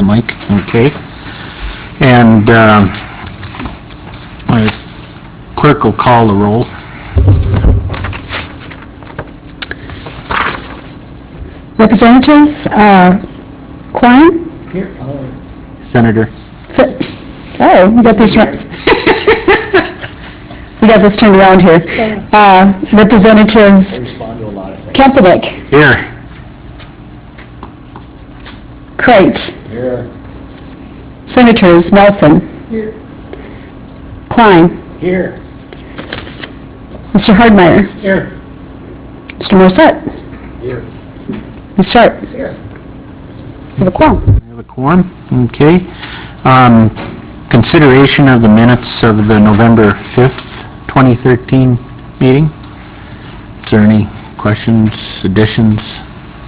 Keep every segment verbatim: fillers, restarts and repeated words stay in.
Mike. Okay. And um, my clerk will call the roll. Representatives, uh, Klein? Here. Senator. Se oh, we got this right. We got this turned around here. Uh, Representatives Kempenick. Here. Crate. Here. Senators Nelson. Here. Klein. Here. Mister Hardmeyer. Here. Mister Morissette. Here. Miz Sharp. Here. We have a quorum. We have a quorum. Okay. Um, consideration of the minutes of the November fifth, twenty thirteen meeting. Is there any questions, additions?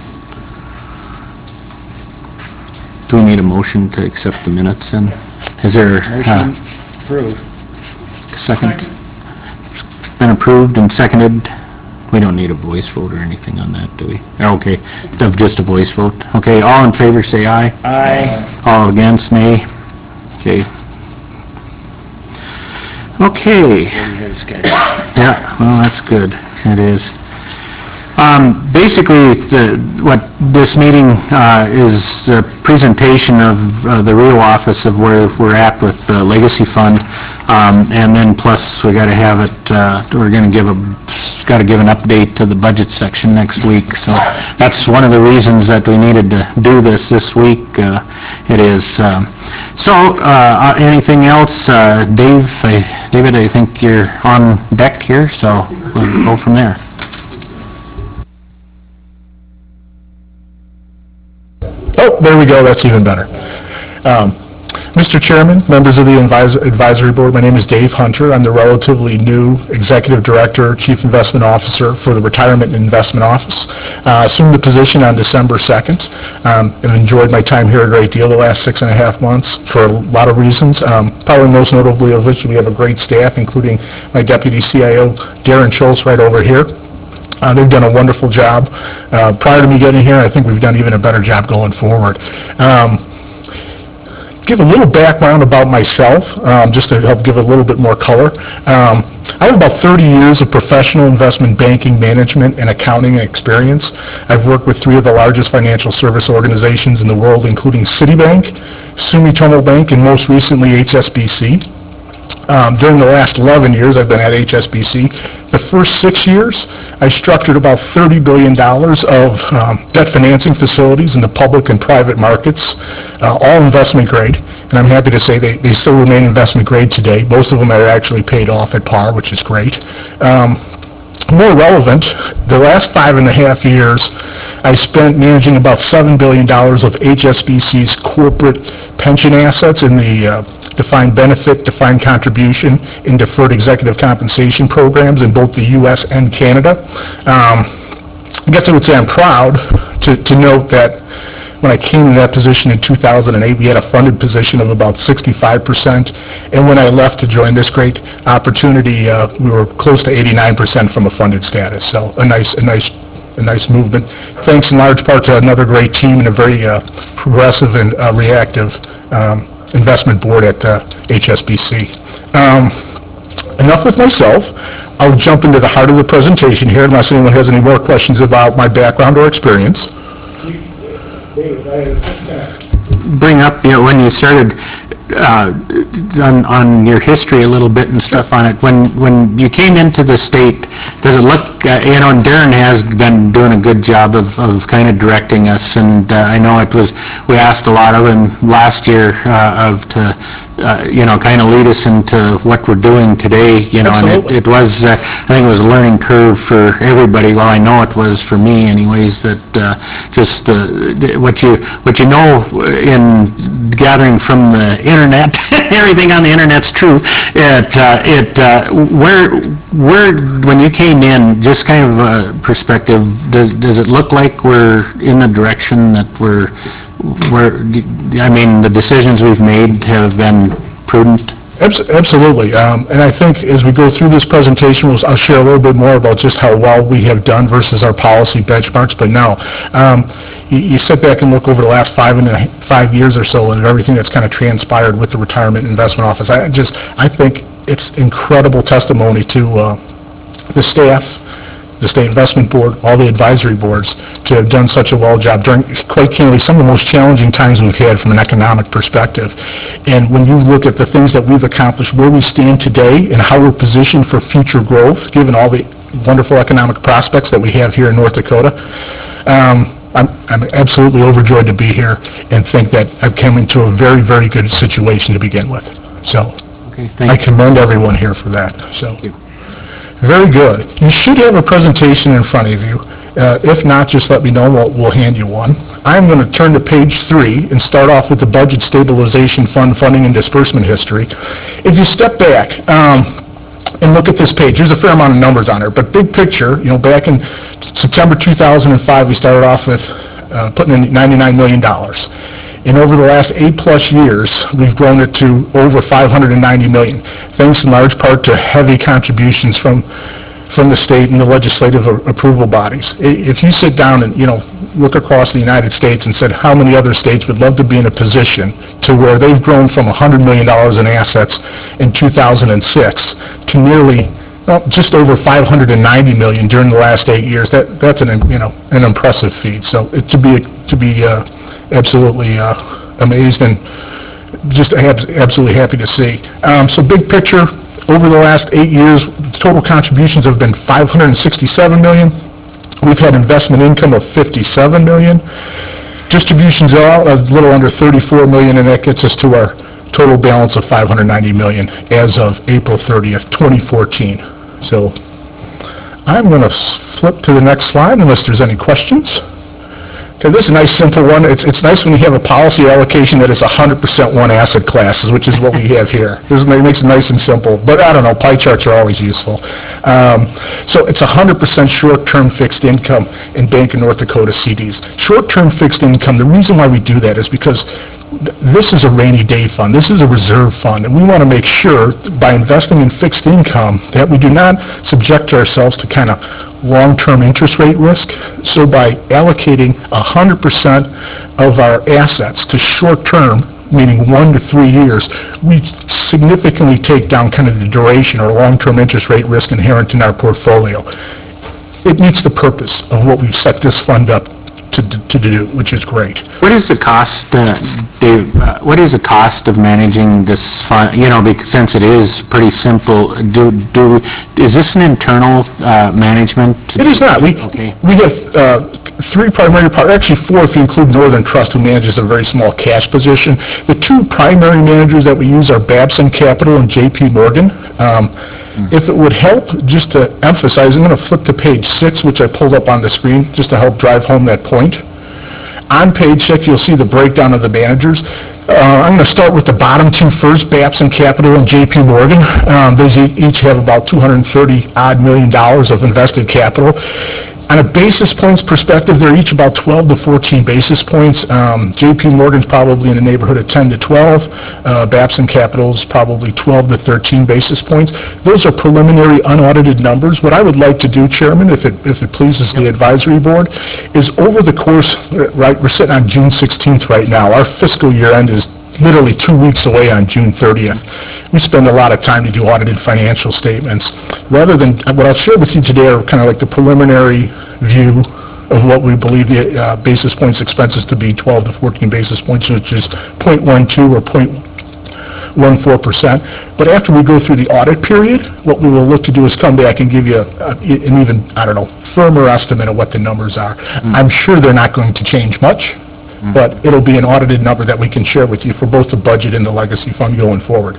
Do we need a motion to accept the minutes? And is there uh, approved. Second? It's been approved and seconded. We don't need a voice vote or anything on that, do we? Okay, just a voice vote. Okay, all in favor say aye. Aye. All against, nay. Okay. Okay. Yeah, well, that's good. It is. Um, basically, the, what this meeting uh, is a presentation of uh, the real office of where we're at with the Legacy Fund, um, and then plus we got to have it. Uh, we're going to give a got to give an update to the budget section next week. So that's one of the reasons that we needed to do this this week. Uh, it is. Um, so uh, anything else, uh, Dave? I, David, I think you're on deck here, so we'll go from there. Oh, there we go. That's even better. Um, Mister Chairman, members of the Advisory Board, my name is Dave Hunter. I'm the relatively new Executive Director, Chief Investment Officer for the Retirement and Investment Office. Uh, assumed the position on December second um, and enjoyed my time here a great deal the last six and a half months for a lot of reasons. Um, probably most notably of which we have a great staff, including my Deputy C I O, Darren Schultz, right over here. Uh, they've done a wonderful job. Uh, prior to me getting here, I think we've done even a better job going forward. Um, give a little background about myself, um, just to help give a little bit more color. Um, I have about thirty years of professional investment banking, management, and accounting experience. I've worked with three of the largest financial service organizations in the world, including Citibank, Sumitomo Bank, and most recently H S B C. Um, during the last eleven years, I've been at H S B C. The first six years, I structured about thirty billion dollars of um, debt financing facilities in the public and private markets, uh, all investment grade. And I'm happy to say they, they still remain investment grade today. Most of them are actually paid off at par, which is great. Um, more relevant, the last five and a half years, I spent managing about seven billion dollars of H S B C's corporate pension assets in the uh, defined benefit, defined contribution, and deferred executive compensation programs in both the U S and Canada. Um, I guess I would say I'm proud to, to note that when I came in that position in two thousand eight, we had a funded position of about sixty-five percent, and when I left to join this great opportunity, uh, we were close to eighty-nine percent from a funded status. So a nice, a nice, a nice movement. Thanks in large part to another great team and a very uh, progressive and uh, reactive um, investment board at uh, H S B C. Um, enough with myself. I'll jump into the heart of the presentation here unless anyone has any more questions about my background or experience. Bring up, you know, when you started uh, on, on your history a little bit and stuff on it. When when you came into the state, does it look, uh, you know, and Darren has been doing a good job of, of kind of directing us, and uh, I know it was, we asked a lot of him last year uh, of to, uh, you know, kind of lead us into what we're doing today, you know. Absolutely. And it, it was, uh, I think it was a learning curve for everybody. Well, I know it was for me anyways, that uh, just uh, what you what you know in gathering from the internet, everything on the internet's true. It, uh, it, uh, where, where, when you came in, just kind of a perspective, does, does it look like we're in the direction that we're, we're, I mean, the decisions we've made have been prudent? Abs- Absolutely, um, and I think as we go through this presentation, we'll, I'll share a little bit more about just how well we have done versus our policy benchmarks, but no, um, you, you sit back and look over the last five and a, five years or so and everything that's kind of transpired with the Retirement Investment Office. I just, I think it's incredible testimony to uh, the staff, the State Investment Board, all the advisory boards, to have done such a well job during, quite candidly, some of the most challenging times we've had from an economic perspective. And when you look at the things that we've accomplished, where we stand today, and how we're positioned for future growth, given all the wonderful economic prospects that we have here in North Dakota, um, I'm, I'm absolutely overjoyed to be here and think that I've come into a very, very good situation to begin with. So Okay, I thank you. commend everyone here for that. So. Thank you. Very good. You should have a presentation in front of you. Uh, If not, just let me know, we'll we'll hand you one. I'm going to turn to page three and start off with the Budget Stabilization Fund funding and disbursement history. If you step back um, and look at this page, there's a fair amount of numbers on there, but big picture, you know, back in September two thousand five, we started off with uh, putting in ninety-nine million dollars. And over the last eight-plus years, we've grown it to over five hundred ninety million dollars, thanks in large part to heavy contributions from from the state and the legislative a- approval bodies. I- If you sit down and, you know, look across the United States and said how many other states would love to be in a position to where they've grown from one hundred million dollars in assets in two thousand six to nearly, well, just over five hundred ninety million dollars during the last eight years, that that's an, you know, an impressive feat. So it, to be, to be uh, absolutely uh, amazed and just ab- absolutely happy to see. Um, so big picture, over the last eight years, total contributions have been five hundred sixty-seven million dollars. We've had investment income of fifty-seven million dollars. Distributions are a little under thirty-four million dollars, and that gets us to our total balance of five hundred ninety million dollars as of April thirtieth, twenty fourteen. So I'm going to flip to the next slide unless there's any questions. Okay, this is a nice simple one. It's it's nice when you have a policy allocation that is one hundred percent one asset classes, which is what we have here. This makes it nice and simple. But I don't know, pie charts are always useful. Um, so it's one hundred percent short-term fixed income in Bank of North Dakota C Ds. Short-term fixed income, the reason why we do that is because th- this is a rainy day fund. This is a reserve fund, and we want to make sure by investing in fixed income that we do not subject ourselves to kind of long-term interest rate risk. So by allocating one hundred percent of our assets to short-term, meaning one to three years, we significantly take down kind of the duration or long-term interest rate risk inherent in our portfolio. It meets the purpose of what we've set this fund up to, to do, which is great. What is the cost, uh, Dave, uh, what is the cost of managing this fund, you know, because since it is pretty simple, do, do, is this an internal uh, management? It is not. We, Okay. we have uh, three primary partners, actually four if you include Northern Trust, who manages a very small cash position. The two primary managers that we use are Babson Capital and J P Morgan. Um, If it would help, just to emphasize, I'm going to flip to page six, which I pulled up on the screen, just to help drive home that point. On page six, you'll see the breakdown of the managers. Uh, I'm going to start with the bottom two first, Babson Capital and J P Morgan. Um, Those e- each have about two hundred thirty odd million dollars of invested capital. On a basis points perspective, they're each about twelve to fourteen basis points. Um, J P Morgan's probably in the neighborhood of ten to twelve. Uh, Babson Capital's probably twelve to thirteen basis points. Those are preliminary unaudited numbers. What I would like to do, Chairman, if it if it pleases the advisory board, is over the course, right, we're sitting on June sixteenth right now. Our fiscal year end is literally two weeks away on June thirtieth. We spend a lot of time to do audited financial statements. Rather than, what I'll share with you today are kind of like the preliminary view of what we believe the uh, basis points expenses to be, twelve to fourteen basis points, which is zero point one two or zero point one four percent. But after we go through the audit period, what we will look to do is come back and give you a, an even, I don't know, firmer estimate of what the numbers are. Mm. I'm sure they're not going to change much, mm. but it'll be an audited number that we can share with you for both the budget and the legacy fund going forward.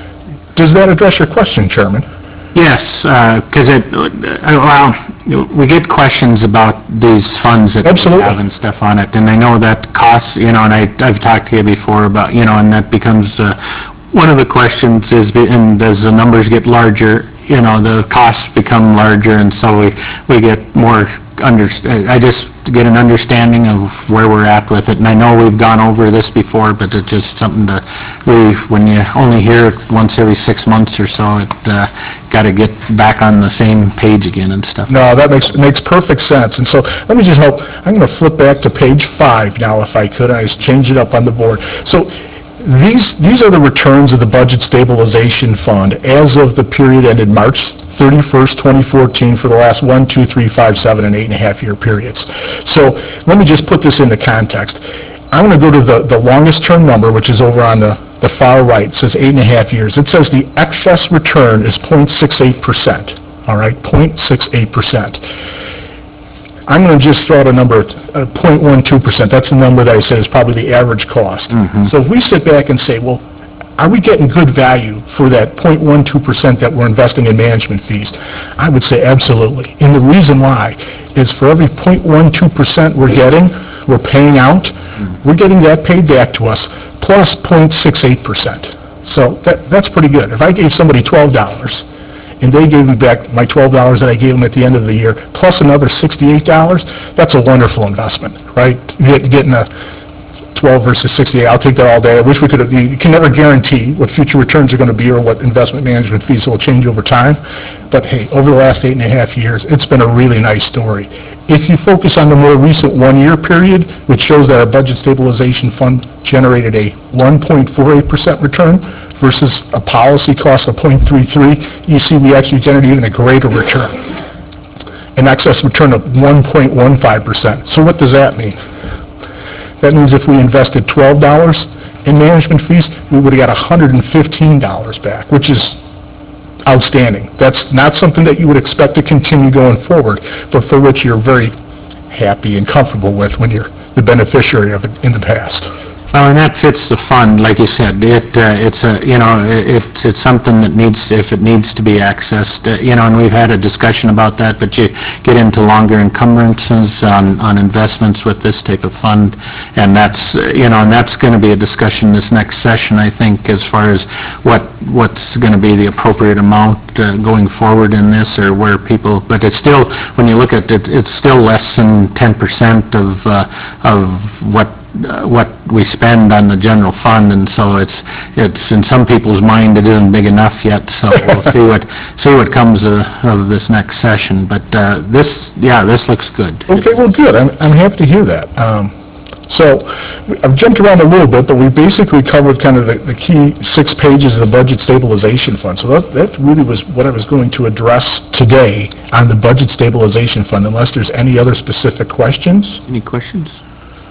Does that address your question, Chairman? Yes, because it, uh, well, we get questions about these funds that we Absolutely. have and stuff on it, and I know that costs, you know, and I, I've talked to you before about, you know, and that becomes, uh, one of the questions is, be- and as the numbers get larger, you know, the costs become larger, and so we, we get more under, I just get an understanding of where we're at with it, and I know we've gone over this before, but it's just something to, we, when you only hear it once every six months or so, it, uh, got to get back on the same page again and stuff. No, that makes, makes perfect sense. And so let me just help, I'm going to flip back to page five now if I could. I just changed it up on the board. So these, these are the returns of the Budget Stabilization Fund as of the period ended March thirty-first, twenty fourteen for the last one, two, three, five, seven, and eight and a half year periods. So let me just put this into context. I'm going to go to the, the longest term number, which is over on the, the far right. It says eight and a half years. It says the excess return is zero point six eight percent. All right, zero point six eight percent. I'm going to just throw out a number, uh, zero point one two percent. That's the number that I said is probably the average cost. Mm-hmm. So if we sit back and say, well, are we getting good value for that zero point one two percent that we're investing in management fees? I would say absolutely. And the reason why is for every zero point one two percent we're getting, we're paying out, we're getting that paid back to us, plus zero point six eight percent. So that, that's pretty good. If I gave somebody twelve dollars, and they gave me back my twelve dollars that I gave them at the end of the year, plus another sixty-eight dollars, that's a wonderful investment, right? Get, getting a twelve versus sixty-eight, I'll take that all day. I wish we could have, you can never guarantee what future returns are going to be or what investment management fees will change over time. But hey, over the last eight and a half years, it's been a really nice story. If you focus on the more recent one-year period, which shows that our Budget Stabilization Fund generated a one point four eight percent return versus a policy cost of zero point three three, you see we actually generated even a greater return, an excess return of one point one five percent. So what does that mean? That means if we invested twelve dollars in management fees, we would have got one hundred fifteen dollars back, which is outstanding. That's not something that you would expect to continue going forward, but for which you're very happy and comfortable with when you're the beneficiary of it in the past. Well, and that fits the fund, like you said. It, uh, it's a, you know, it, it's something that needs, if it needs to be accessed, uh, you know, and we've had a discussion about that, but you get into longer encumbrances on, on investments with this type of fund, and that's, uh, you know, and that's going to be a discussion this next session, I think, as far as what, what's going to be the appropriate amount uh, going forward in this, or where people, but it's still, when you look at it, it's still less than ten percent of, uh, of what Uh, what we spend on the general fund, and so it's it's in some people's mind it isn't big enough yet. So we'll see what see what comes uh, of this next session. But uh, this, yeah, this looks good. Okay, well, good. I'm I'm happy to hear that. Um, so I've jumped around a little bit, but we basically covered kind of the, the key six pages of the Budget Stabilization Fund. So that that really was what I was going to address today on the Budget Stabilization Fund. Unless there's any other specific questions. Any questions?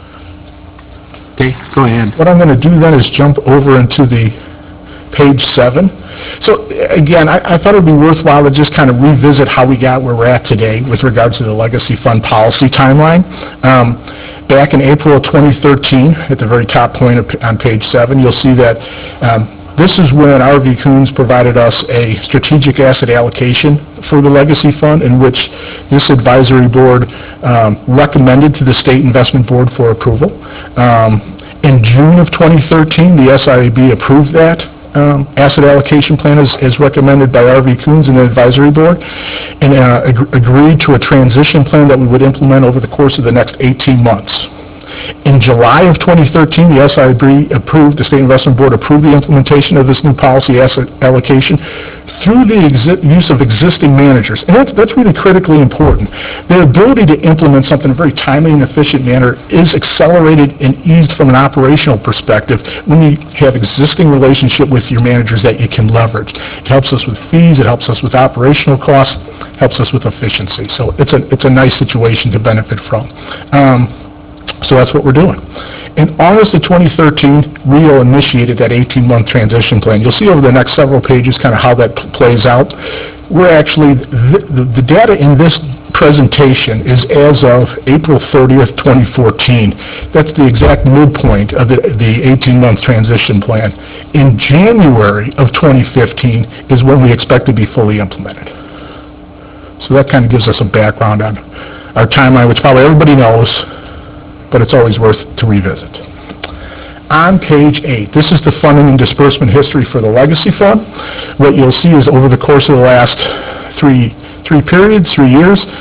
Okay, go ahead. What I'm going to do then is jump over into the page seven. So again, I, I thought it would be worthwhile to just kind of revisit how we got where we're at today with regards to the Legacy Fund policy timeline. Um, back in April of twenty thirteen, at the very top point of, on page seven, you'll see that um, this is when R V Coons provided us a strategic asset allocation for the Legacy Fund, in which this advisory board um, recommended to the State Investment Board for approval. Um, in June of twenty thirteen, the S I A B approved that um, asset allocation plan as, as recommended by R V Coons and the advisory board, and uh, ag- agreed to a transition plan that we would implement over the course of the next eighteen months. In July of twenty thirteen, the S I A B approved, the State Investment Board approved the implementation of this new policy asset allocation through the exi- use of existing managers. And that's, that's really critically important. Their ability to implement something in a very timely and efficient manner is accelerated and eased from an operational perspective when you have existing relationship with your managers that you can leverage. It helps us with fees, it helps us with operational costs, helps us with efficiency. So it's a, it's a nice situation to benefit from. Um, So that's what we're doing. In August of twenty thirteen, Rio initiated that eighteen-month transition plan. You'll see over the next several pages kind of how that p- plays out. We're actually, the, the, the data in this presentation is as of April thirtieth, twenty fourteen. That's the exact midpoint of the, the eighteen-month transition plan. In January of twenty fifteen is when we expect to be fully implemented. So that kind of gives us a background on our timeline, which probably everybody knows, but it's always worth to revisit. On page eight, this is the funding and disbursement history for the Legacy Fund. What you'll see is over the course of the last three three periods, three years,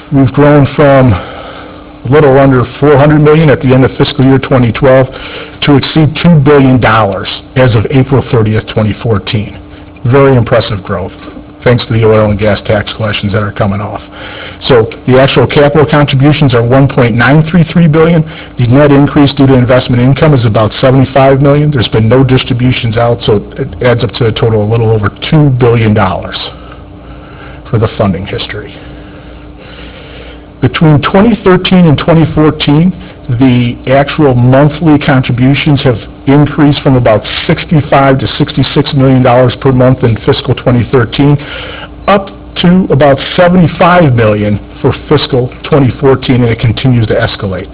we've grown from a little under four hundred million dollars at the end of fiscal year twenty twelve to exceed two billion dollars as of April thirtieth, twenty fourteen. Very impressive growth, thanks to the oil and gas tax collections that are coming off. So the actual capital contributions are one point nine three three billion dollars. The net increase due to investment income is about seventy-five million dollars. There's been no distributions out, so it adds up to a total of a little over two billion dollars for the funding history. Between twenty thirteen and twenty fourteen, the actual monthly contributions have increased from about sixty-five to sixty-six million dollars per month in fiscal twenty thirteen, up to about seventy-five million dollars for fiscal twenty fourteen, and it continues to escalate.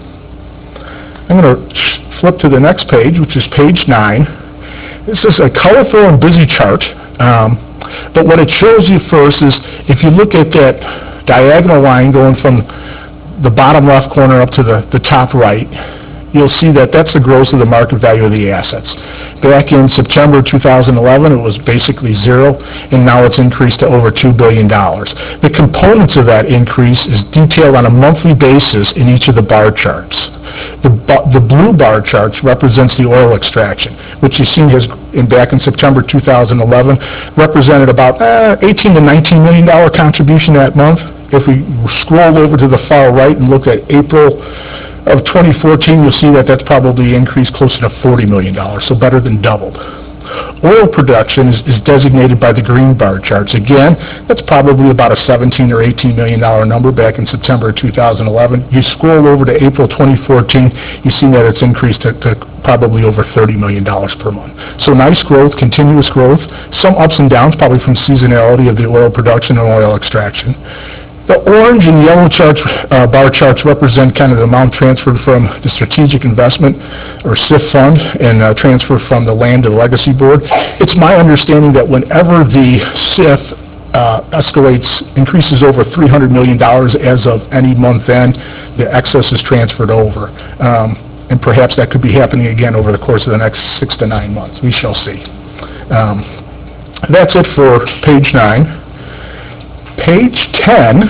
I'm going to flip to the next page, which is page nine. This is a colorful and busy chart, um, but what it shows you first is if you look at that diagonal line going from the bottom left corner up to the, the top right, you'll see that that's the gross of the market value of the assets. Back in September two thousand eleven, it was basically zero, and now it's increased to over two billion dollars. The components of that increase is detailed on a monthly basis in each of the bar charts. The, the blue bar charts represents the oil extraction, which you've seen has, in, back in September two thousand eleven, represented about uh, eighteen to nineteen million dollars contribution that month. If we scroll over to the far right and look at April of twenty fourteen, you'll see that that's probably increased closer to forty million dollars, so better than doubled. Oil production is, is designated by the green bar charts. Again, that's probably about a seventeen or eighteen million dollars number back in September two thousand eleven. You scroll over to April twenty fourteen, you see that it's increased to, to probably over thirty million dollars per month. So nice growth, continuous growth, some ups and downs probably from seasonality of the oil production and oil extraction. The orange and yellow charts, uh, bar charts represent kind of the amount transferred from the Strategic Investment or S I F fund and uh, transferred from the Land and Legacy Board. It's my understanding that whenever the S I F uh, escalates, increases over three hundred million dollars as of any month end, the excess is transferred over. Um, and perhaps that could be happening again over the course of the next six to nine months. We shall see. Um, that's it for page nine. Page ten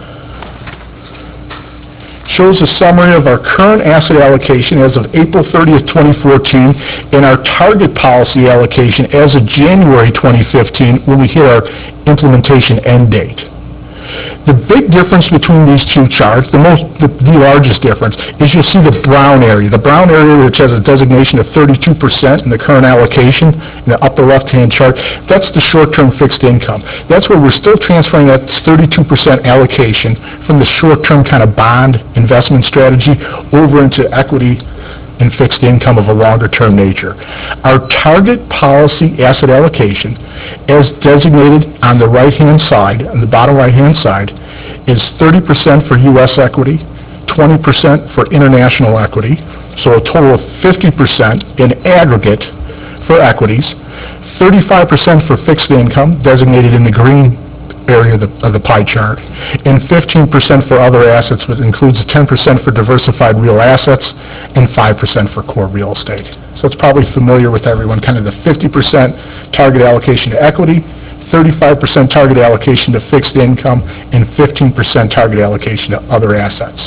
shows a summary of our current asset allocation as of April thirtieth, twenty fourteen, and our target policy allocation as of January twenty fifteen when we hit our implementation end date. The big difference between these two charts, the most, the, the largest difference, is you'll see the brown area. The brown area, which has a designation of thirty-two percent in the current allocation, in the upper left-hand chart, that's the short-term fixed income. That's where we're still transferring that thirty-two percent allocation from the short-term kind of bond investment strategy over into equity and fixed income of a longer-term nature. Our target policy asset allocation, as designated on the right-hand side, on the bottom right-hand side, is thirty percent for U S equity, twenty percent for international equity, so a total of fifty percent in aggregate for equities, thirty-five percent for fixed income, designated in the green area of the, of the pie chart, and fifteen percent for other assets, which includes ten percent for diversified real assets and five percent for core real estate. So it's probably familiar with everyone, kind of the fifty percent target allocation to equity, thirty-five percent target allocation to fixed income, and fifteen percent target allocation to other assets.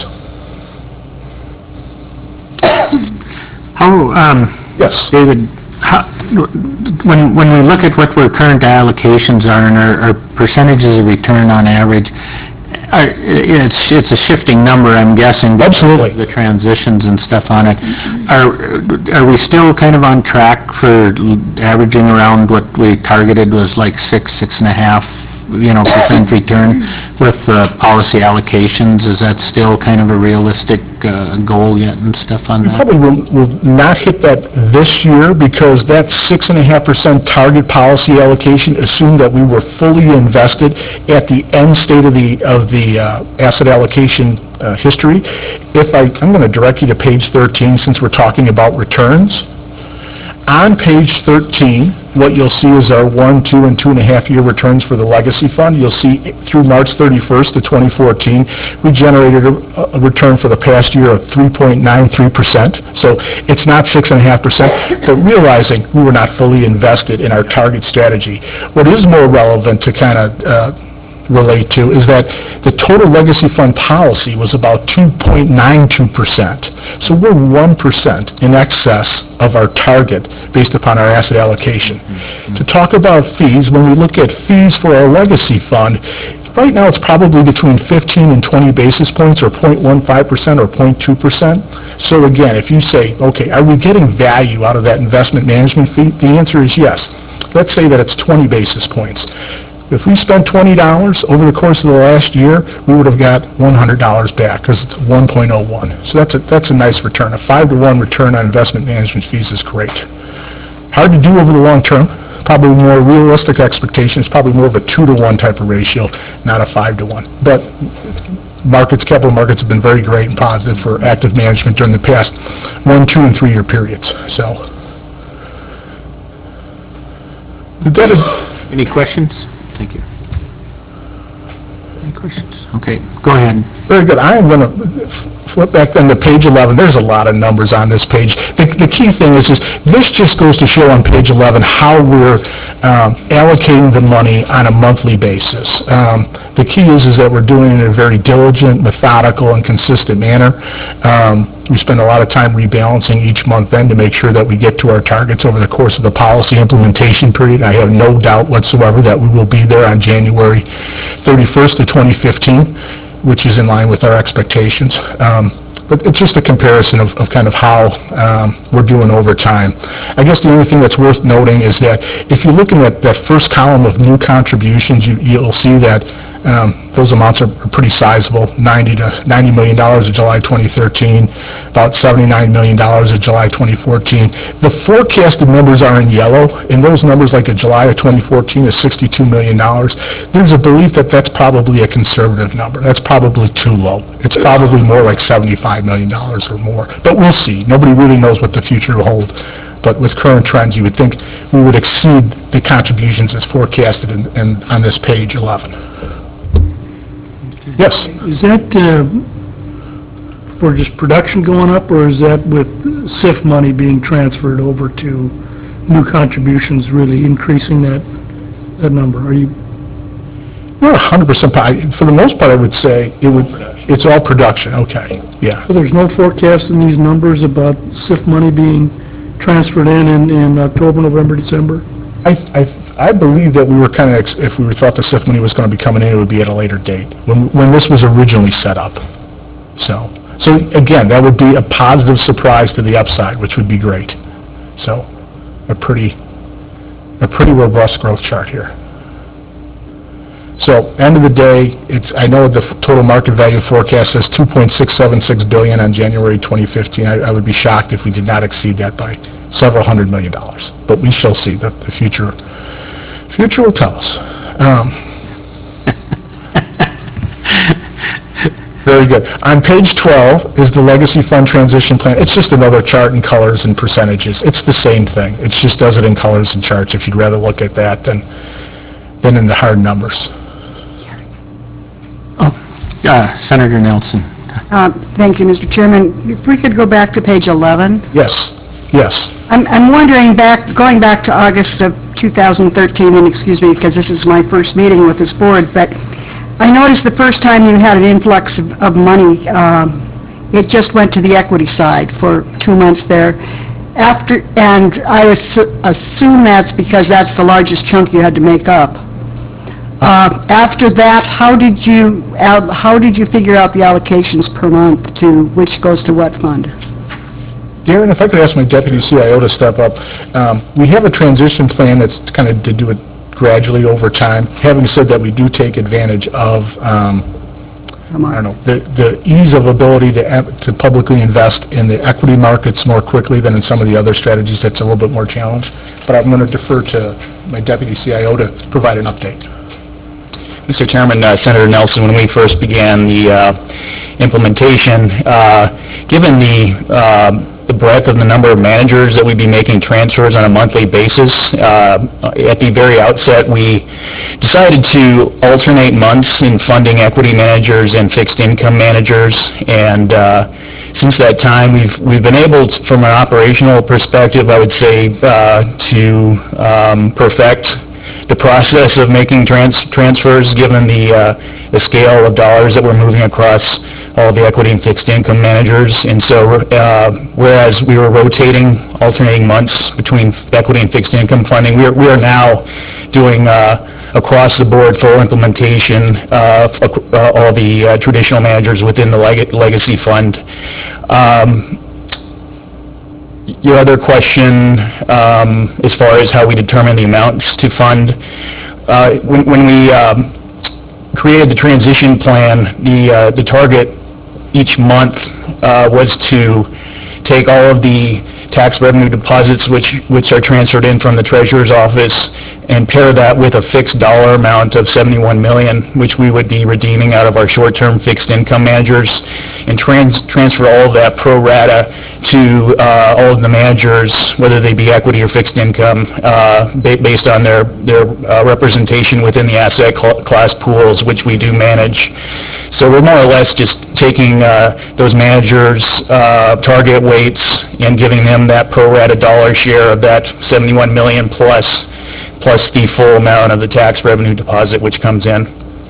How, um, Yes. David, how, when, when we look at what our current allocations are and our, our percentages of return on average, are, it's, it's a shifting number, I'm guessing. Absolutely. The transitions and stuff on it. Are, are we still kind of on track for averaging around what we targeted was like six, six and a half, you know, percent return with uh, policy allocations? Is that still kind of a realistic uh, goal yet and stuff on We that? probably will, will not hit that this year because that six and a half percent target policy allocation assumed that we were fully invested at the end state of the of the uh, asset allocation uh, history. If I, I'm going to direct you to page thirteen since we're talking about returns. On page thirteen, what you'll see is our one, two, and two and a half year returns for the legacy fund. You'll see through March thirty-first of twenty fourteen, we generated a, a return for the past year of three point nine three percent. So it's not six and a half percent, but realizing we were not fully invested in our target strategy. What is more relevant to kind of uh, relate to is that the total legacy fund policy was about two point nine two percent. So we're one percent in excess of our target based upon our asset allocation. To talk about fees, when we look at fees for our legacy fund, right now it's probably between fifteen and twenty basis points, or zero point one five percent or zero point two percent. So again, if you say, okay, are we getting value out of that investment management fee? The answer is yes. Let's say that it's twenty basis points. If we spent twenty dollars over the course of the last year, we would have got one hundred dollars back because it's one point oh one. So that's a, that's a nice return. A five to one return on investment management fees is great. Hard to do over the long term. Probably more realistic expectations, probably more of a two to one type of ratio, not a five to one. But markets, capital markets have been very great and positive for active management during the past one, two, and three year periods. So, did that ad- Any questions? Thank you. Any questions? Okay, go ahead. Very good. I am going to flip back then to page eleven. There's a lot of numbers on this page. The, the key thing is, is this just goes to show on page eleven how we're um, allocating the money on a monthly basis. Um, the key is, is that we're doing it in a very diligent, methodical, and consistent manner. Um, we spend a lot of time rebalancing each month then to make sure that we get to our targets over the course of the policy implementation period. I have no doubt whatsoever that we will be there on January thirty-first of twenty fifteen, which is in line with our expectations. Um, but it's just a comparison of, of kind of how um, we're doing over time. I guess the only thing that's worth noting is that if you look in that, that first column of new contributions, you, you'll see that um, those amounts are pretty sizable, ninety to ninety million dollars in July twenty thirteen, about seventy-nine million dollars in July twenty fourteen. The forecasted numbers are in yellow, and those numbers like in July of twenty fourteen is sixty-two million dollars. There's a belief that that's probably a conservative number. That's probably too low. It's probably more like seventy-five million dollars or more. But we'll see. Nobody really knows what the future will hold. But with current trends, you would think we would exceed the contributions as forecasted in, in, on this page eleven. Yes? Is that uh, for just production going up, or is that with S I F money being transferred over to new contributions really increasing that, that number? Are you? We're one hundred percent, for the most part, I would say it would, it's all production, okay, yeah. So there's no forecast in these numbers about S I F money being transferred in in, in October, November, December? I, I, I believe that we were kind of, ex- if we thought the S I F money was going to be coming in, it would be at a later date, when, when this was originally set up. So, so again, that would be a positive surprise to the upside, which would be great. So, a pretty, a pretty robust growth chart here. So, end of the day, it's, I know the f- total market value forecast says two point six seven six billion dollars on January twenty fifteen. I, I would be shocked if we did not exceed that by several hundred million dollars. But we shall see. The, the future, future will tell us. Um, very good. On page twelve is the Legacy Fund Transition Plan. It's just another chart in colors and percentages. It's the same thing. It just does it in colors and charts if you'd rather look at that than, than in the hard numbers. Uh, Senator Nelson. Uh, Thank you, Mister Chairman. If we could go back to page eleven. Yes, yes. I'm I'm wondering, back, going back to August of two thousand thirteen, and excuse me, because this is my first meeting with this board, but I noticed the first time you had an influx of of money, um, it just went to the equity side for two months there. After, and I assu- assume that's because that's the largest chunk you had to make up. Uh, After that, how did you, al- how did you figure out the allocations per month to which goes to what fund? Darren, if I could ask my deputy C I O to step up. Um, we have a transition plan that's kind of to do it gradually over time. Having said that, we do take advantage of, um, I don't know, the, the ease of ability to, em- to publicly invest in the equity markets more quickly than in some of the other strategies that's a little bit more challenged. But I'm going to defer to my deputy C I O to provide an update. Mister Chairman, uh, Senator Nelson, when we first began the uh, implementation, uh, given the uh, the breadth of the number of managers that we'd be making transfers on a monthly basis, uh, at the very outset, we decided to alternate months in funding equity managers and fixed income managers, and uh, since that time, we've we've been able, to, from an operational perspective, I would say, uh, to um, perfect the process of making trans transfers, given the, uh, the scale of dollars that we're moving across all the equity and fixed income managers. And so uh, whereas we were rotating, alternating months between equity and fixed income funding, we are, we are now doing uh, across-the-board full implementation of uh, all the uh, traditional managers within the leg legacy fund. Um, your other question, um, as far as how we determine the amounts to fund, uh, when, when we um, created the transition plan, the, uh, the target each month uh, was to take all of the tax revenue deposits which which are transferred in from the Treasurer's office and pair that with a fixed dollar amount of seventy-one million dollars, which we would be redeeming out of our short-term fixed income managers, and trans transfer all of that pro rata to uh, all of the managers, whether they be equity or fixed income, uh, ba based on their, their uh, representation within the asset cl class pools which we do manage. So we're more or less just taking uh, those managers' uh, target weights and giving them that pro rata dollar share of that seventy-one million plus, plus the full amount of the tax revenue deposit which comes in.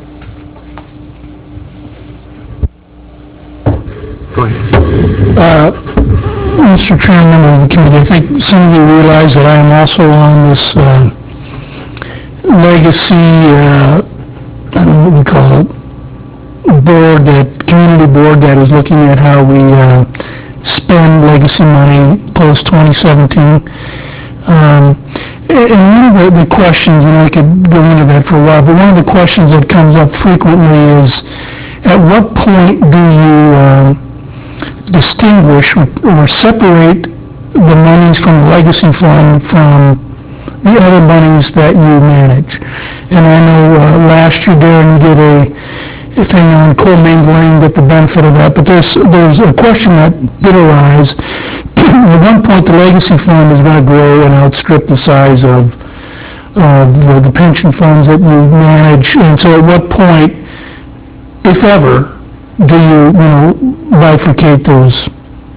Go ahead. Uh, Mister Chairman of the committee, I think some of you realize that I am also on this uh, legacy, uh, I don't know what we call it, board, that community board that is looking at how we uh, spend legacy money post twenty seventeen. Um, and one of the, the questions, and I could go into that for a while, but one of the questions that comes up frequently is, at what point do you uh, distinguish or, or separate the monies from the legacy fund from the other monies that you manage? And I know uh, last year, Darren, you did a thing on commingling, get the benefit of that, but there's there's a question that did arise. At one point, the legacy fund is going to grow and outstrip the size of of uh, the pension funds that you manage, and so at what point, if ever, do you you know bifurcate those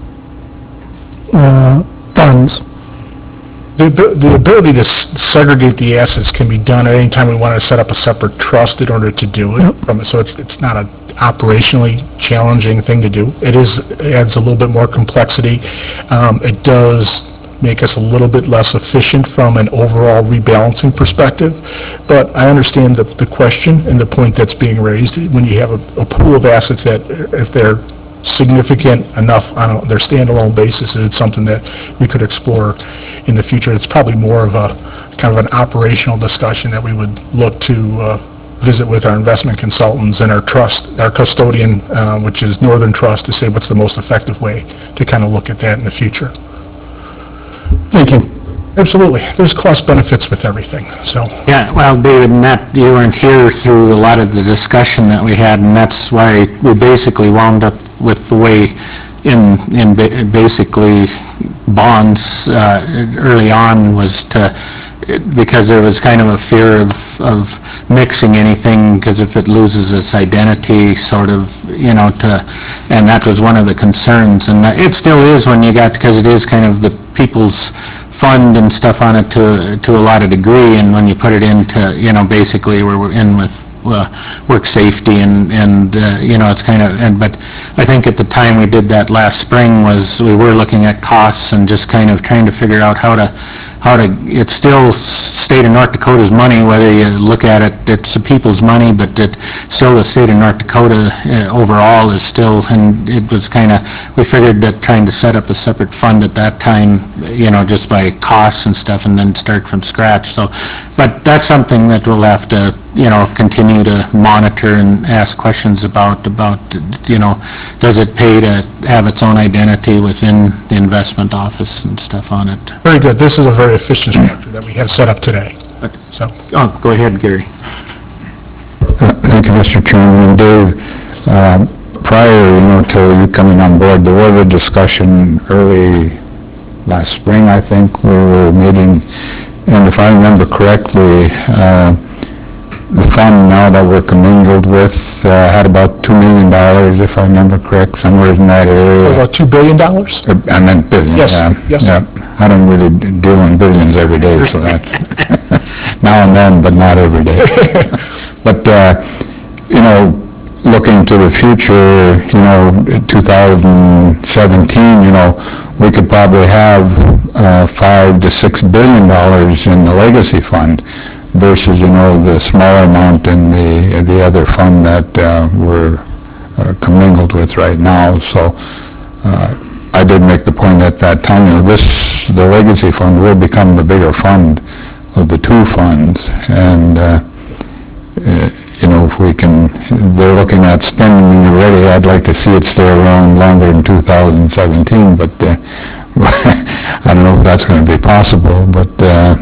uh, funds? The, the ability to s segregate the assets can be done at any time we want to set up a separate trust in order to do it. Yep. From it, so it's it's not an operationally challenging thing to do. It is it adds a little bit more complexity. Um, it does make us a little bit less efficient from an overall rebalancing perspective. But I understand the, the question and the point that's being raised. When you have a, a pool of assets that, if they're significant enough on a, their standalone basis, it's something that we could explore in the future. It's probably more of a kind of an operational discussion that we would look to uh, visit with our investment consultants and our trust, our custodian, uh, which is Northern Trust, to say what's the most effective way to kind of look at that in the future. Thank you. Absolutely. There's cost benefits with everything. So Yeah, well, David, and that, you weren't here through a lot of the discussion that we had, and that's why we basically wound up with the way in, in ba basically bonds uh, early on was to, because there was kind of a fear of, of mixing anything, because if it loses its identity, sort of, you know, to, and that was one of the concerns, and it still is when you got, because it is kind of the people's fund and stuff on it to to a lot of degree, and when you put it into, you know, basically we're in with uh, work safety and and uh, you know, it's kind of, and but I think at the time we did that last spring was we were looking at costs and just kind of trying to figure out how to how to, it's still state of North Dakota's money, whether you look at it, it's the people's money, but it still the state of North Dakota uh, overall is still, and it was kind of, we figured that trying to set up a separate fund at that time, you know, just by costs and stuff, and then start from scratch. So, but that's something that we'll have to, you know, continue to monitor and ask questions about, about, you know, does it pay to have its own identity within the investment office and stuff on it. very good. This is a very efficient structure that we have set up today. So, oh, go ahead, Gary. Uh, Thank you, Mister Chairman. And Dave, uh, prior, you know, to you coming on board, there was a discussion early last spring, I think, we were meeting, and if I remember correctly, uh, the fund now that we're commingled with uh, had about two million dollars, if I remember correct, somewhere in that area. about two billion dollars? Uh, I meant billion, Yes, yeah. yes. Yeah. I don't really d- deal in billions every day, so that's... now and then, but not every day. But, uh, you know, looking to the future, you know, two thousand seventeen, you know, we could probably have uh, five to six billion dollars in the legacy fund versus, you know, the smaller amount in the the other fund that uh, we're uh, commingled with right now. So uh, I did make the point at that time, you know, this the legacy fund will become the bigger fund of the two funds, and uh, uh, you know, if we can, they're looking at spending already, I'd like to see it stay around longer than two thousand seventeen, but uh, I don't know if that's going to be possible, but uh,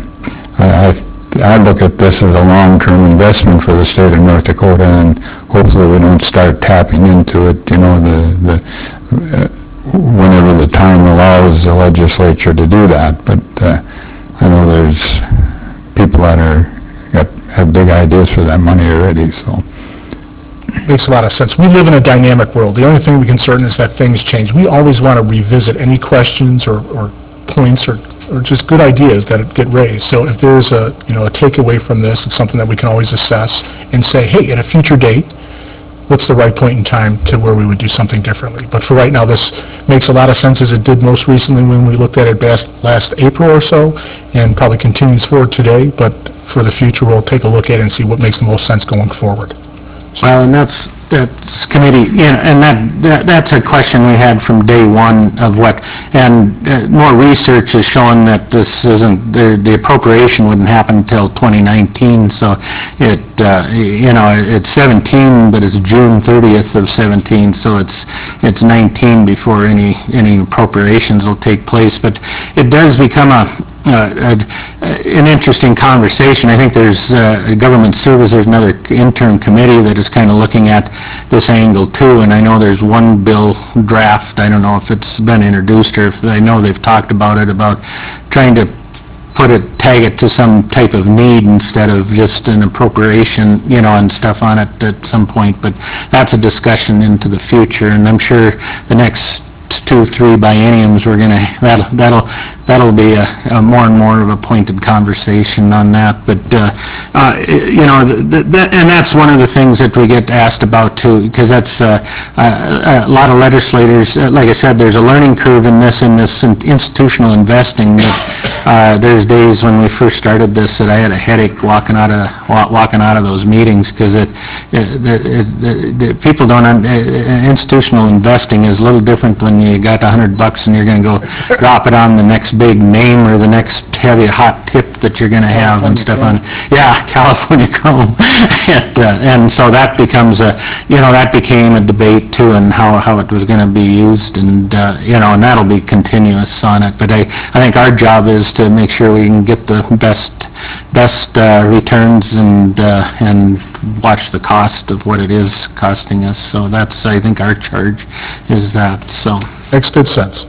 I, I look at this as a long-term investment for the state of North Dakota, and hopefully we don't start tapping into it, you know, the, the uh, whenever the time allows the legislature to do that. But uh, I know there's people that are got have big ideas for that money already, so. Makes a lot of sense. We live in a dynamic world. The only thing we can certain is that things change. We always want to revisit any questions or, or points or, or just good ideas that get raised. So if there's a, you know, a takeaway from this, it's something that we can always assess and say, hey, at a future date, what's the right point in time to where we would do something differently. But for right now, this makes a lot of sense, as it did most recently when we looked at it last, last April or so, and probably continues forward today. But for the future, we'll take a look at it and see what makes the most sense going forward. Well, and that's, that's committee, you know, and that, that that's a question we had from day one of what, and uh, more research has shown that this isn't, the, the appropriation wouldn't happen until twenty nineteen, so it, uh, you know, it's seventeen, but it's June thirtieth of seventeen, so it's, it's nineteen before any, any appropriations will take place, but it does become a, Uh, an interesting conversation. I think there's uh, government service, there's another interim committee that is kind of looking at this angle too, and I know there's one bill draft, I don't know if it's been introduced or if, I know they've talked about it, about trying to put it, tag it to some type of need instead of just an appropriation, you know, and stuff on it at some point, but that's a discussion into the future, and I'm sure the next two, three bienniums, we're going to, that'll, that'll, that'll be a, a more and more of a pointed conversation on that. But, uh, uh, you know, the, the, and that's one of the things that we get asked about too, because that's uh, a, a lot of legislators, uh, like I said, there's a learning curve in this, in this institutional investing. That, uh, there's days when we first started this that I had a headache walking out of, walking out of those meetings, because it, it, it, it, people don't, un, institutional investing is a little different when you got a hundred bucks and you're going to go drop it on the next big name or the next heavy hot tip that you're going to have and stuff on. Yeah, California Chrome. and, uh, and so that becomes a, you know, that became a debate too, and how, how it was going to be used, and, uh, you know, and that'll be continuous on it. But I, I think our job is to make sure we can get the best, best uh, returns and, uh, and watch the cost of what it is costing us. So that's, I think, our charge is that, so. Makes good sense.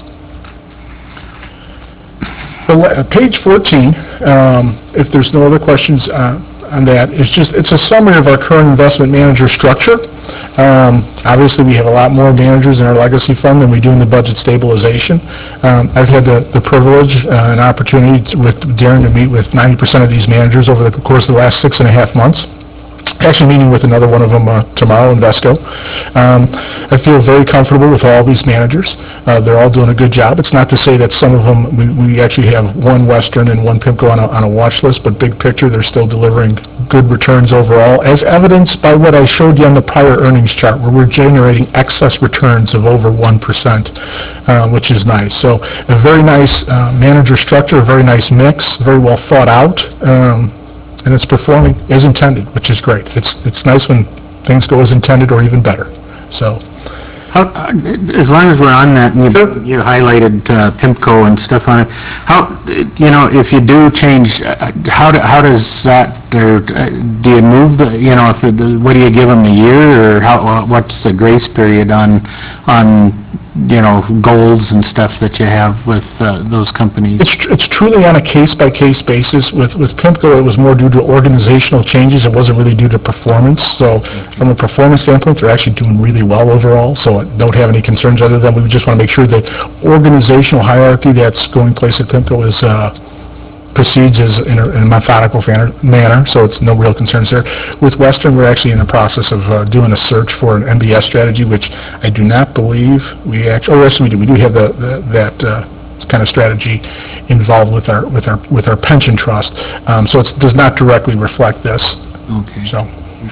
The le- Page fourteen, um, if there's no other questions uh, on that, is just, it's a summary of our current investment manager structure. Um, obviously, we have a lot more managers in our legacy fund than we do in the budget stabilization. Um, I've had the, the privilege uh, and opportunity to, with Darren to meet with ninety percent of these managers over the course of the last six and a half months. Actually meeting with another one of them uh, tomorrow, Invesco. Um, I feel very comfortable with all these managers. Uh, they're all doing a good job. It's not to say that some of them, we, we actually have one Western and one PIMCO on a, on a watch list, but big picture, they're still delivering good returns overall, as evidenced by what I showed you on the prior earnings chart, where we're generating excess returns of over one percent, uh, which is nice. So a very nice uh, manager structure, a very nice mix, very well thought out. Um, and it's performing as intended, which is great. It's it's nice when things go as intended or even better. So, how, uh, as long as we're on that, and you, you highlighted uh, PIMCO and stuff on it, how, you know, if you do change, uh, how do, how does that, or uh, do you move the, you know, if it, what do you give them, a year, or how, what's the grace period on, on, you know, goals and stuff that you have with uh, those companies? It's, tr- it's truly on a case-by-case basis. With with PIMCO, it was more due to organizational changes. It wasn't really due to performance. So from a performance standpoint, they're actually doing really well overall, so I don't have any concerns other than we just want to make sure that organizational hierarchy that's going place at PIMCO is uh, proceeds as in a in a methodical fanner- manner, so it's no real concerns there. With Western, we're actually in the process of uh, doing a search for an M B S strategy, which I do not believe we actually, oh, yes, we do. We do have the, the- that uh, kind of strategy involved with our, with our, with our pension trust. Um, So it does not directly reflect this, Okay. so.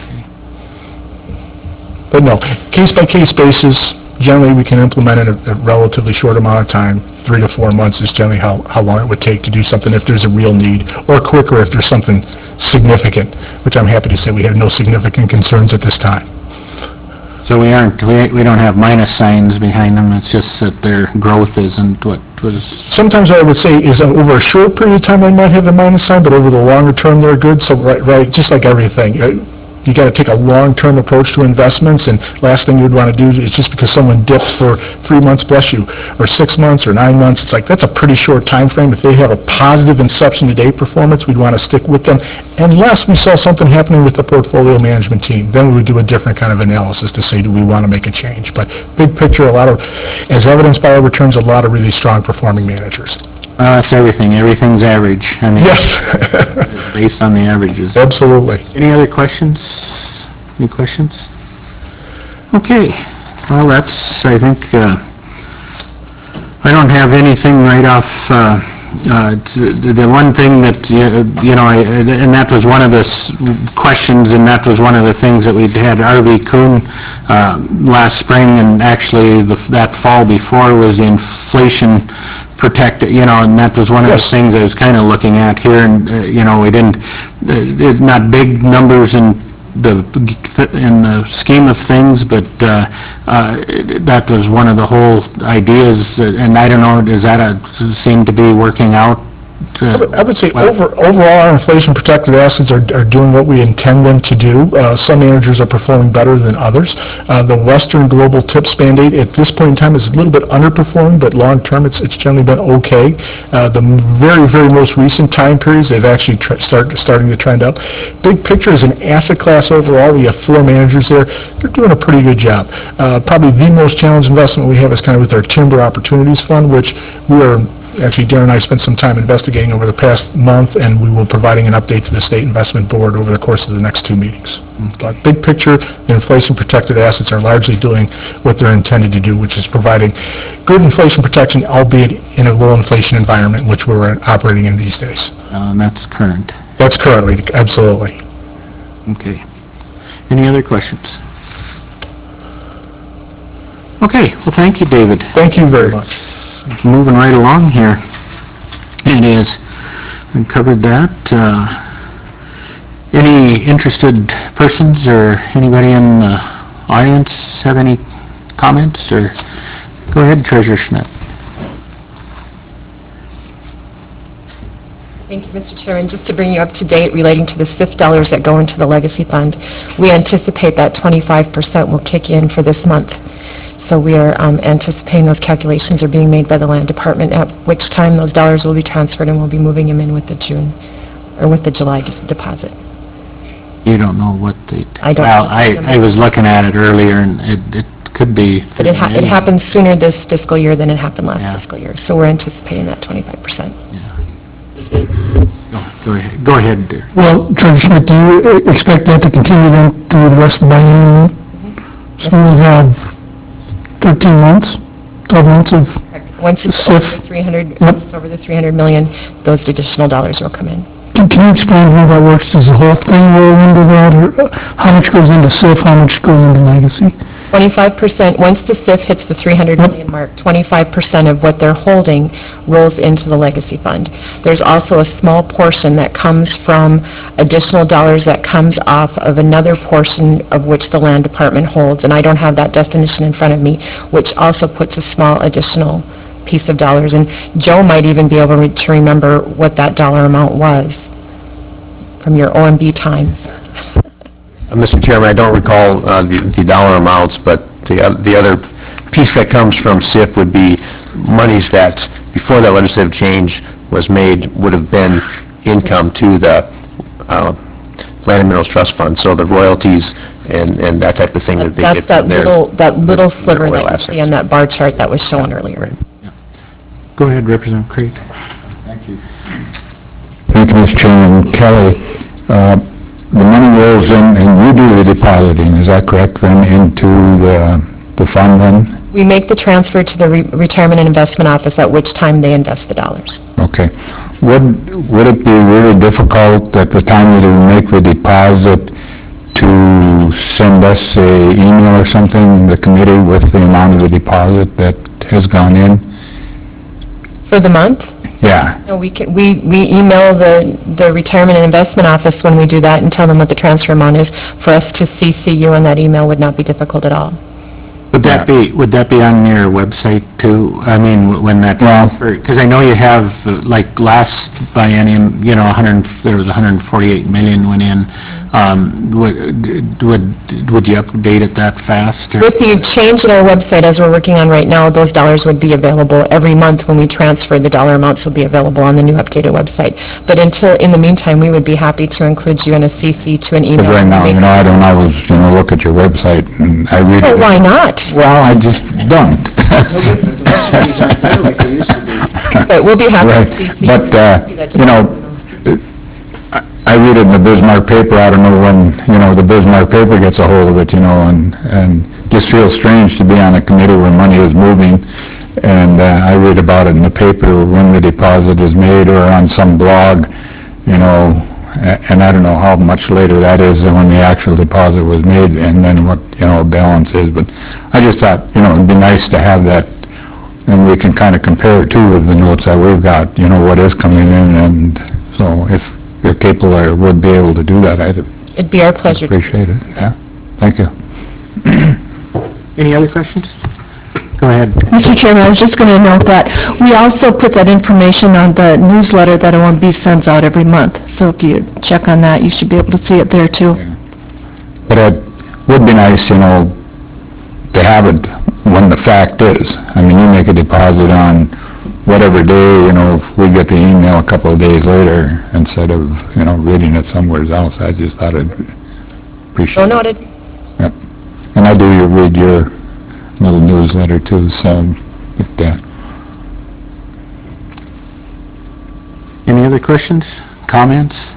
But no, case-by-case basis, generally, we can implement in a a relatively short amount of time. Three to four months is generally how, how long it would take to do something if there's a real need, or quicker if there's something significant, which I'm happy to say we have no significant concerns at this time. So we aren't, we we don't have minus signs behind them, it's just that their growth isn't what was... Sometimes what I would say is uh, over a short period of time, I might have a minus sign, but over the longer term, they're good. So, right, right, just like everything, uh, you got to take a long-term approach to investments, and last thing you'd want to do is just because someone dipped for three months, bless you, or six months or nine months, it's like, that's a pretty short time frame. If they have a positive inception-to-date performance, we'd want to stick with them, unless we saw something happening with the portfolio management team. Then we would do a different kind of analysis to say, do we want to make a change? But big picture, a lot of, as evidenced by our returns, a lot of really strong performing managers. Well, that's everything, everything's average. I mean, Yes. it's based on the averages. Absolutely. Any other questions? Any questions? Okay, well, that's, I think, uh, I don't have anything right off, uh, uh, t- the the one thing that, uh, you know, I- and that was one of the s- questions, and that was one of the things that we'd had R V Kuhn uh, last spring, and actually the- that fall before, was the inflation protected, you know, and that was one of the Yes. things I was kind of looking at here, and, uh, you know, we didn't, uh, it's not big numbers in the, in the scheme of things, but uh, uh, that was one of the whole ideas, uh, and I don't know, does that uh, seem to be working out? uh, I would say well? over, overall, our inflation-protected assets are, are doing what we intend them to do. Uh, some managers are performing better than others. Uh, the Western Global TIPS mandate at this point in time is a little bit underperforming, but long-term, it's, it's generally been okay. Uh, the very, very most recent time periods, they've actually tr- start, starting to trend up. Big picture is an asset class overall. We have four managers there. They're doing a pretty good job. Uh, probably the most challenged investment we have is kind of with our Timber Opportunities Fund, which we are Actually, Darren and I spent some time investigating over the past month, and we will be providing an update to the State Investment Board over the course of the next two meetings. But big picture, the inflation-protected assets are largely doing what they're intended to do, which is providing good inflation protection, albeit in a low inflation environment, which we're operating in these days. Uh, And that's current. That's currently, absolutely. Okay. Any other questions? Okay, well, thank you, David. Thank you very much. Moving right along here. It is, we covered that. Uh, Any interested persons or anybody in the audience have any comments, or, go ahead, Treasurer Schmidt. Thank you, Mister Chairman. Just to bring you up to date relating to the S I F dollars that go into the Legacy Fund, we anticipate that twenty-five percent will kick in for this month. So we are um, anticipating those calculations are being made by the Land Department, at which time those dollars will be transferred, and we'll be moving them in with the June, or with the July dis- deposit. You don't know what they... I don't Well, know. I, I was looking at it earlier, and it, it could be... But it ha- it happened sooner this fiscal year than it happened last Yeah. fiscal year, so we're anticipating that twenty-five percent. Go go ahead, go ahead, dear. Well, Treasurer Schmidt, do you uh, expect that to continue then through the rest of the biennium? So we'll have thirteen months, twelve months of, Once it's S I over F. the three hundred, once it's over the three hundred million, those additional dollars will come in. can can you explain how that works? Does the whole thing roll into that, or uh, how much goes into S I F, how much goes into legacy? twenty-five percent, once the S I F hits the three hundred million mark, twenty-five percent of what they're holding rolls into the legacy fund. There's also a small portion that comes from additional dollars that comes off of another portion of which the Land Department holds, and I don't have that definition in front of me, which also puts a small additional piece of dollars. And Joe might even be able to remember what that dollar amount was from your O M B times. Uh, Mister Chairman, I don't recall uh, the the dollar amounts, but the oth- the other piece that comes from S I F would be monies that, before that legislative change was made, would have been income to the uh, Land and Minerals Trust Fund, so the royalties and and that type of thing that they get That's that from their... little, that little their sliver oil that you assets. see on that bar chart that was shown earlier. Right. Go ahead, Representative Craig. Thank you. Thank you, Mister Chairman. Kelly, uh, the money rolls in and you do the depositing, is that correct, then, into the, the fund then? We make the transfer to the Re- Retirement and Investment Office, at which time they invest the dollars. Okay. Would, would it be really difficult at the time that you make the deposit to send us a email or something, the committee, with the amount of the deposit that has gone in? For the month? Yeah. No, we can, we, we email the, the Retirement and Investment Office when we do that and tell them what the transfer amount is. For us to C C you on that email would not be difficult at all. Would that be, would that be on your website too? I mean, when that Well- transfer, because I know you have, uh, like, last biennium, you know, one hundred, there was one hundred forty-eight million went in. Um, Would, would, would you update it that fast? or- With the change in our website, as we're working on right now, those dollars would be available every month when we transfer. The dollar amounts will be available on the new updated website. But until, in the meantime, we would be happy to include you in a C C to an email. Because right now, you know, I don't always, you know, look at your website and I read it. Oh, why not? Well, I just don't. But we'll be happy to Right, C C. but, uh, you know, I I read it in the Bismarck paper, I don't know when, you know, the Bismarck paper gets a hold of it, you know, and, and just feels strange to be on a committee where money is moving, and uh, I read about it in the paper when the deposit is made or on some blog, you know, a- and I don't know how much later that is than when the actual deposit was made, and then what, you know, balance is, but I just thought, you know, it'd be nice to have that, and we can kind of compare it too with the notes that we've got, you know, what is coming in, and so if you're capable or would be able to do that, I'd It'd be our pleasure. appreciate it, yeah. Thank you. Any other questions? Go ahead. Mister Chairman, I was just going to note that we also put that information on the newsletter that O M B sends out every month. So if you check on that, you should be able to see it there, too. But it would be nice, you know, to have it when the fact is. I mean, you make a deposit on whatever day, you know, if we get the email a couple of days later, instead of, you know, reading it somewhere else, I just thought I'd appreciate So it. noted. Yep. And I do read your little newsletter too, so, if, uh, Any other questions, comments?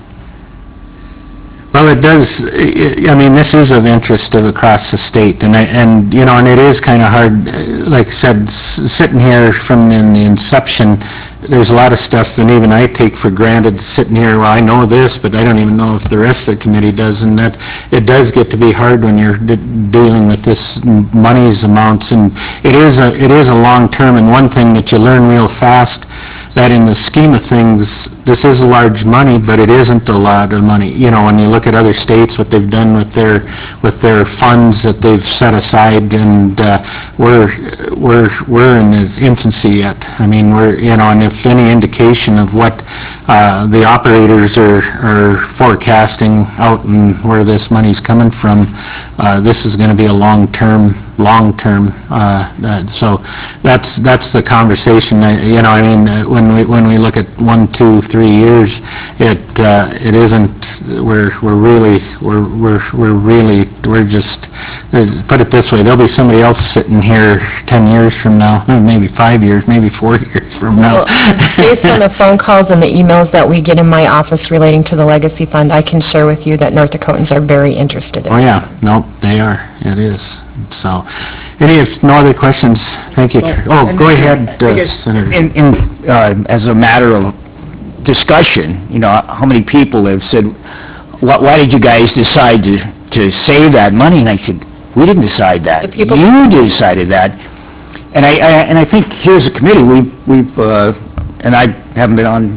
Well, it does, I I mean, this is of interest of across the state, and I, and, you know, and it is kind of hard, uh, like I said, s- sitting here from in the inception, there's a lot of stuff, and even I take for granted, sitting here, well, I know this, but I don't even know if the rest of the committee does, and that, it does get to be hard when you're de- dealing with this m- monies amounts, and it is a, it is a long term, and one thing that you learn real fast, that in the scheme of things, this is a large money, but it isn't a lot of money. You know, when you look at other states, what they've done with their, with their funds that they've set aside, and uh, we're, we're, we're in its infancy yet. I mean, we're, you know, and if any indication of what uh, the operators are, are forecasting out and where this money's coming from, uh, this is going to be a long-term, long-term, uh, uh, so that's, that's the conversation, uh, you know, I mean, uh, when we, when we look at one, two, three years, it, uh, it isn't, we're, we're really, we're, we're, we're really, we're just, uh, put it this way, there'll be somebody else sitting here ten years from now, uh, maybe five years, maybe four years from now. Well, based on the phone calls and the emails that we get in my office relating to the Legacy Fund, I can share with you that North Dakotans are very interested in Oh, it. yeah, nope, they are, it is, so, any, if no other questions, thank you. Oh, go ahead, uh, Senator. In, in, uh, as a matter of discussion, you know, how many people have said, why, why did you guys decide to, to save that money? And I said, we didn't decide that. The people- You decided that. And I, I, and I think here's a committee, we've, we've, uh, and I haven't been on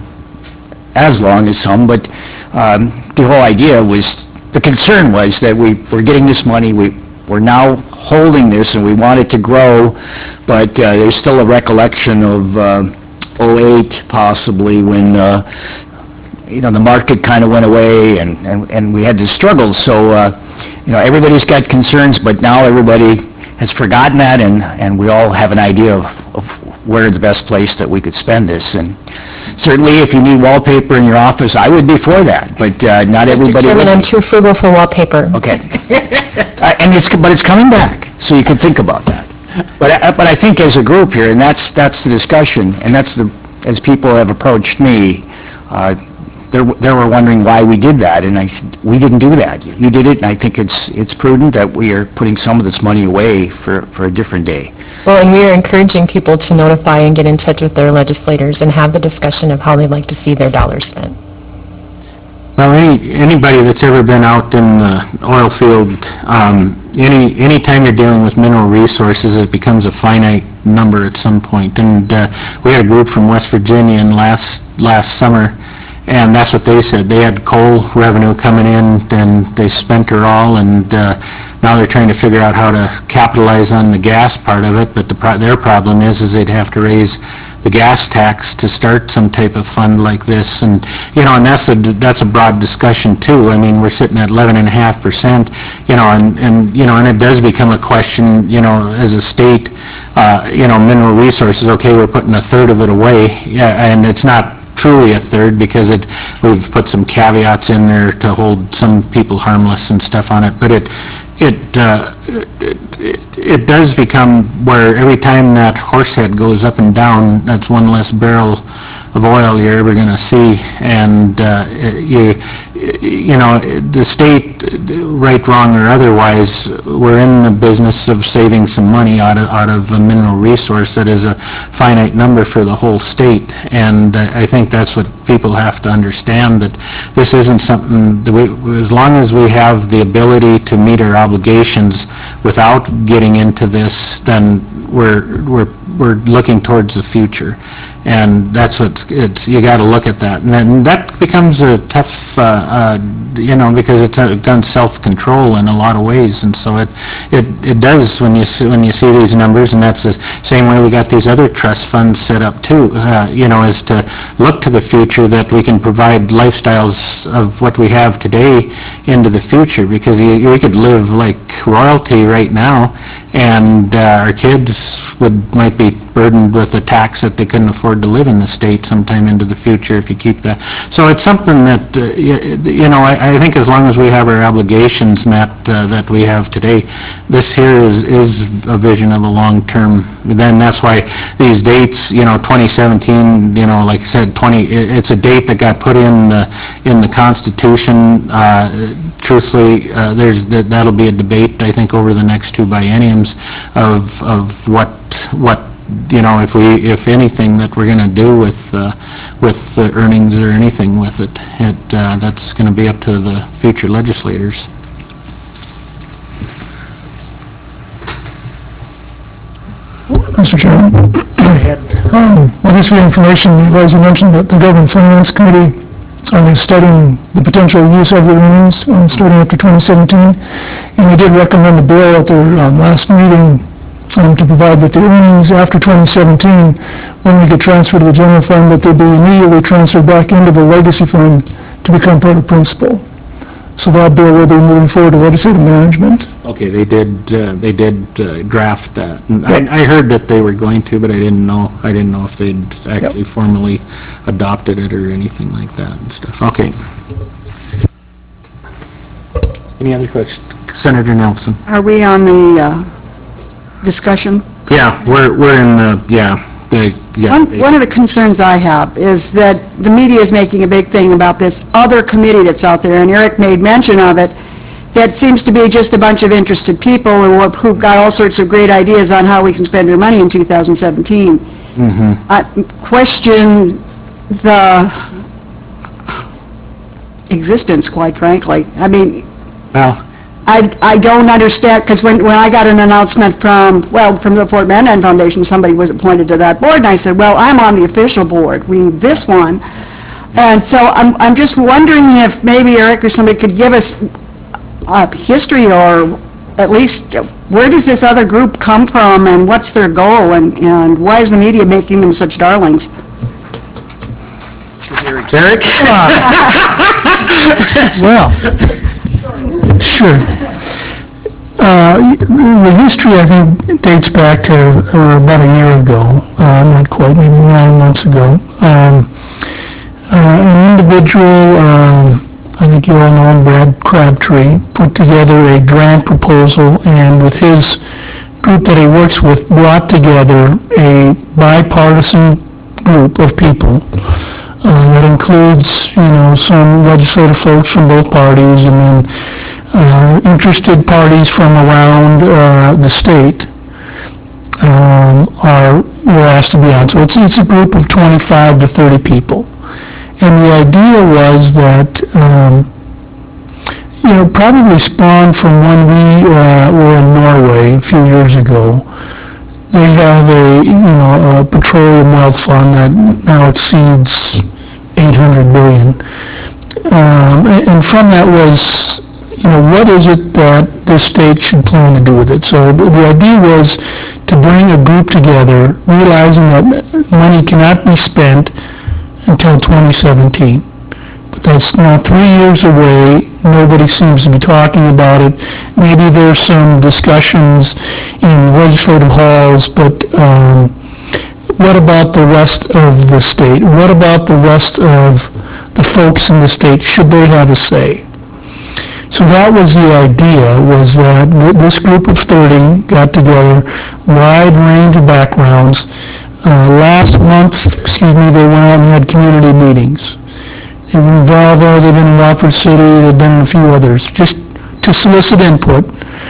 as long as some, but, um, the whole idea was, the concern was that we were getting this money, we, we're now holding this and we want it to grow, but, uh, there's still a recollection of, uh, oh eight possibly when, uh, you know, the market kind of went away and, and, and we had to struggle. So, uh, you know, everybody's got concerns, but now everybody has forgotten that and, and we all have an idea of, of where the best place that we could spend this. And certainly if you need wallpaper in your office, I would be for that, but, uh, not Mister everybody Chairman, would I'm be. too frugal for wallpaper. Okay. Uh, And it's, but it's coming back, so you could think about that. But, I- but I think as a group here, and that's, that's the discussion, and that's the, as people have approached me, uh, they were they were wondering why we did that, and I said, we didn't do that. You did it, and I think it's it's prudent that we are putting some of this money away for, for a different day. Well, and we are encouraging people to notify and get in touch with their legislators and have the discussion of how they'd like to see their dollars spent. Well, any, anybody that's ever been out in the oil field, um, any, anytime you're dealing with mineral resources, it becomes a finite number at some point. And uh, we had a group from West Virginia in last, last summer, and that's what they said. They had coal revenue coming in, and they spent her all, and uh, now they're trying to figure out how to capitalize on the gas part of it, but the pro- their problem is, is they'd have to raise the gas tax to start some type of fund like this, and, you know, and that's a, that's a broad discussion too. I mean, we're sitting at eleven and a half percent, you know, and, and, you know, and it does become a question, you know, as a state, uh, you know, mineral resources, okay, we're putting a third of it away, yeah, and it's not truly a third because it, we've put some caveats in there to hold some people harmless and stuff on it, but it, it, uh, it, it, it does become where every time that horse head goes up and down, that's one less barrel of oil you're ever going to see, and uh, you, you know, the state, right, wrong, or otherwise, we're in the business of saving some money out of, out of a mineral resource that is a finite number for the whole state, and uh, I think that's what people have to understand, that this isn't something, that we, as long as we have the ability to meet our obligations without getting into this, then we're, we're, we're looking towards the future. And that's what it's, you got to look at that. And then that becomes a tough, uh, uh, you know, because it's uh, done self-control in a lot of ways. And so it, it, it does when you see, when you see these numbers, and that's the same way we got these other trust funds set up too, uh, you know, is to look to the future that we can provide lifestyles of what we have today into the future, because you, we could live like royalty right now, and uh, our kids would, might be burdened with a tax that they couldn't afford to live in the state sometime into the future if you keep that. So it's something that, uh, you, you know, I, I think as long as we have our obligations met uh, that we have today, this here is, is a vision of a long-term. Then that's why these dates, you know, twenty seventeen, you know, like I said, twenty, it, it's a date that got put in the, in the Constitution. Uh, truthfully, uh, there's, that, that'll be a debate, I think, over the next two bienniums of, of what, what, you know, if we, if anything that we're going to do with, uh, with the earnings or anything with it, it, uh, that's going to be up to the future legislators. Mister Chairman. Um, well, just for your information, you guys, you mentioned that the Government Finance Committee um, is studying the potential use of the earnings um, starting after twenty seventeen, and they did recommend a bill at their um, last meeting um, to provide that the earnings after twenty seventeen, when they get transferred to the general fund, that they be immediately transferred back into the legacy fund to become part of principal. So that bill will be moving forward to legislative management. Okay, they did, uh, they did uh, draft that. And I, I heard that they were going to, but I didn't know, I didn't know if they'd actually Yep. formally adopted it or anything like that and stuff. Okay. Any other questions? Senator Nelson? Are we on the uh, discussion? Yeah, we're, we're in the, yeah, the, yeah. One, one of the concerns I have is that the media is making a big thing about this other committee that's out there, and Eric made mention of it, that seems to be just a bunch of interested people who, who've got all sorts of great ideas on how we can spend our money in two thousand seventeen. Mm-hmm. I question the existence, quite frankly. I mean, Well, I, I don't understand, because when, when I got an announcement from, well, from the Fort Mandan Foundation, somebody was appointed to that board, and I said, well, I'm on the official board, we need this one. And so I'm, I'm just wondering if maybe Eric or somebody could give us a history, or at least, where does this other group come from, and what's their goal, and, and why is the media making them such darlings? Eric? Well, sure. Uh, The history, I think, dates back to uh, about a year ago, uh, not quite, maybe nine months ago. Um, uh, An individual, um, I think you all know him, Brad Crabtree, put together a grant proposal, and with his group that he works with, brought together a bipartisan group of people Uh, That includes, you know, some legislative folks from both parties, and then uh, interested parties from around uh, the state um, are, were asked to be on. So it's, it's a group of twenty-five to thirty people. And the idea was that, um, you know, probably spawned from when we uh, were in Norway a few years ago. They have a, you know, a petroleum wealth fund that now exceeds eight hundred billion. Um, and and from that was, you know, what is it that this state should plan to do with it? So the the idea was to bring a group together, realizing that money cannot be spent until twenty seventeen. But that's now three years away. Nobody seems to be talking about it. Maybe there's some discussions in legislative halls, but um, what about the rest of the state? What about the rest of the folks in the state? Should they have a say? So that was the idea, was that th- this group of thirty got together, wide range of backgrounds. Uh, Last month, excuse me, they went out and had community meetings. They've been in Valvo, they've been in Rockford City, they've been in a few others, just to solicit input,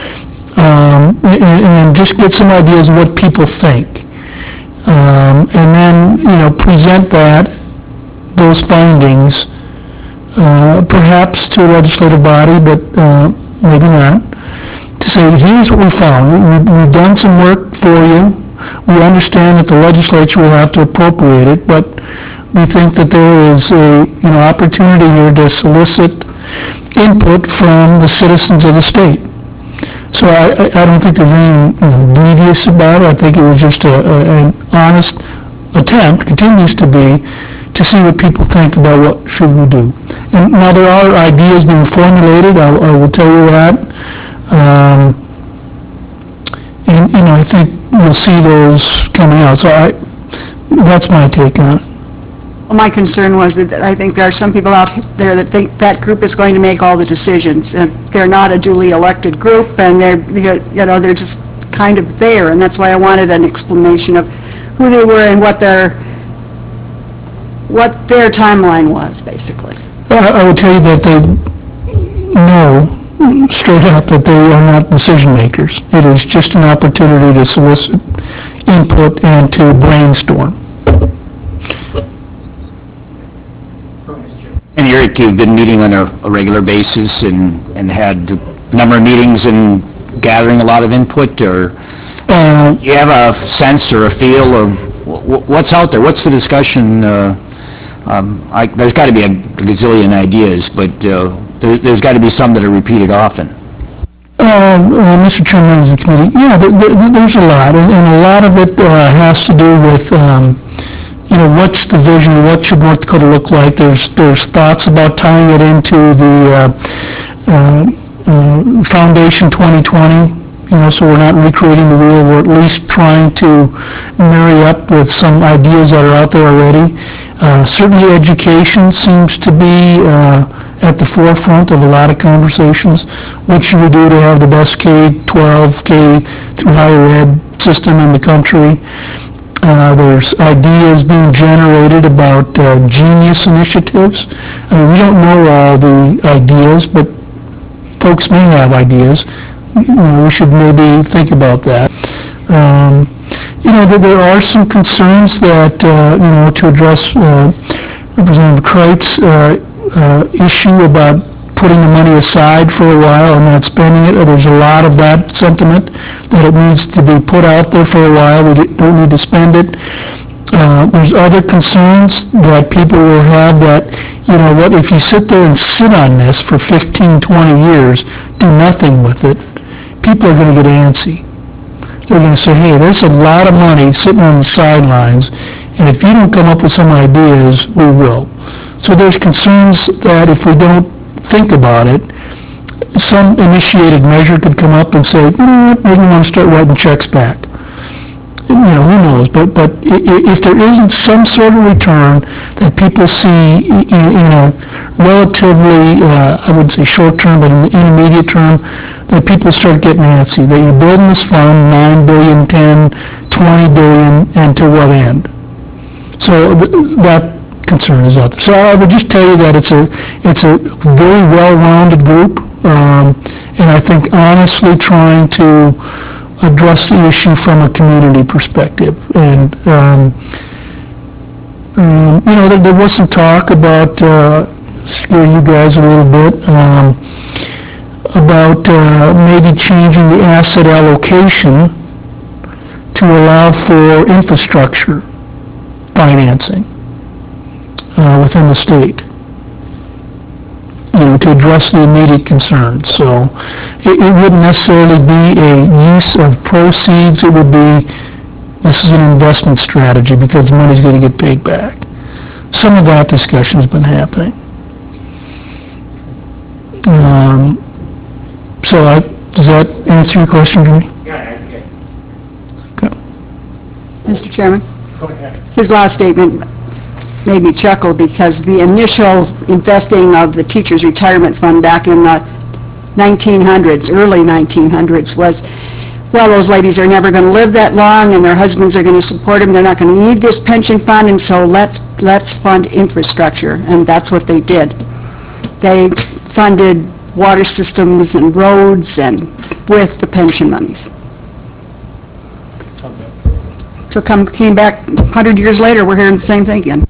um, and, and just get some ideas of what people think. Um, and then, you know, present that, those findings, uh, perhaps to a legislative body, but uh, maybe not, to say, here's what we found. We, we've done some work for you. We understand that the legislature will have to appropriate it, but we think that there is a, you know, opportunity here to solicit input from the citizens of the state. So I, I I don't think there's anything, you know, devious about it. I think it was just a, a, an honest attempt, continues to be, to see what people think about what should we do. And now there are ideas being formulated, I, I will tell you that. Um, and, you know, I think you'll see those coming out. So I, that's my take on it. Well, my concern was that I think there are some people out there that think that group is going to make all the decisions, and they're not a duly elected group, and they're, you know, they're just kind of there, and that's why I wanted an explanation of who they were and what their, what their timeline was, basically. I I would tell you that they know straight up that they are not decision makers. It is just an opportunity to solicit input and to brainstorm. And Eric, you've been meeting on a, a regular basis and, and had a number of meetings and gathering a lot of input, or Uh, you have a sense or a feel of wh- wh- what's out there? What's the discussion? Uh, um, I, there's got to be a gazillion ideas, but uh, there, there's got to be some that are repeated often. Uh, uh, Mister Chairman of the committee, yeah, there, there, there's a lot, and, and a lot of it uh, has to do with, um, you know, what's the vision, what should North Dakota look like? There's there's thoughts about tying it into the uh, uh, uh, Foundation twenty twenty, you know, so we're not recreating the wheel, we're at least trying to marry up with some ideas that are out there already. Uh, certainly education seems to be uh, at the forefront of a lot of conversations. What should we do to have the best K twelve, K through higher ed system in the country? Uh, there's ideas being generated about uh, genius initiatives. I mean, we don't know all the ideas, but folks may have ideas. You know, we should maybe think about that. Um, you know, there, there are some concerns that, uh, you know, to address uh, Representative Kreitz' uh, uh, issue about putting the money aside for a while and not spending it. There's a lot of that sentiment, that it needs to be put out there for a while. We don't need to spend it. Uh, there's other concerns that people will have that, you know what, if you sit there and sit on this for fifteen, twenty years, do nothing with it, people are going to get antsy. They're going to say, hey, there's a lot of money sitting on the sidelines, and if you don't come up with some ideas, we will. So there's concerns that if we don't think about it, some initiated measure could come up and say, you know what, maybe we want to start writing checks back. You know, who knows, but, but i- i- if there isn't some sort of return that people see i- in, in a relatively, uh, I wouldn't say short term, but in the intermediate term, that people start getting antsy, that you're building this fund, nine billion, ten, twenty billion, and to what end? So th- that concern is out there. So I would just tell you that it's a, it's a very well-rounded group, um, and I think honestly trying to address the issue from a community perspective. And, um, um, you know, there, there was some talk about, uh, scare you guys a little bit, um, about uh, maybe changing the asset allocation to allow for infrastructure financing uh, within the state, you know, to address the immediate concerns. So it, it wouldn't necessarily be a use of proceeds. It would be, this is an investment strategy because the money's going to get paid back. Some of that discussion has been happening. Um, so I, does that answer your question, Jimmy? Mister Chairman? His last statement made me chuckle because the initial investing of the teachers' retirement fund back in the nineteen hundreds, early nineteen hundreds, was, well, those ladies are never going to live that long and their husbands are going to support them. They're not going to need this pension fund, and so let's, let's fund infrastructure. And that's what they did. They funded water systems and roads and with the pension monies. So come, came back a hundred years later, we're hearing the same thing again.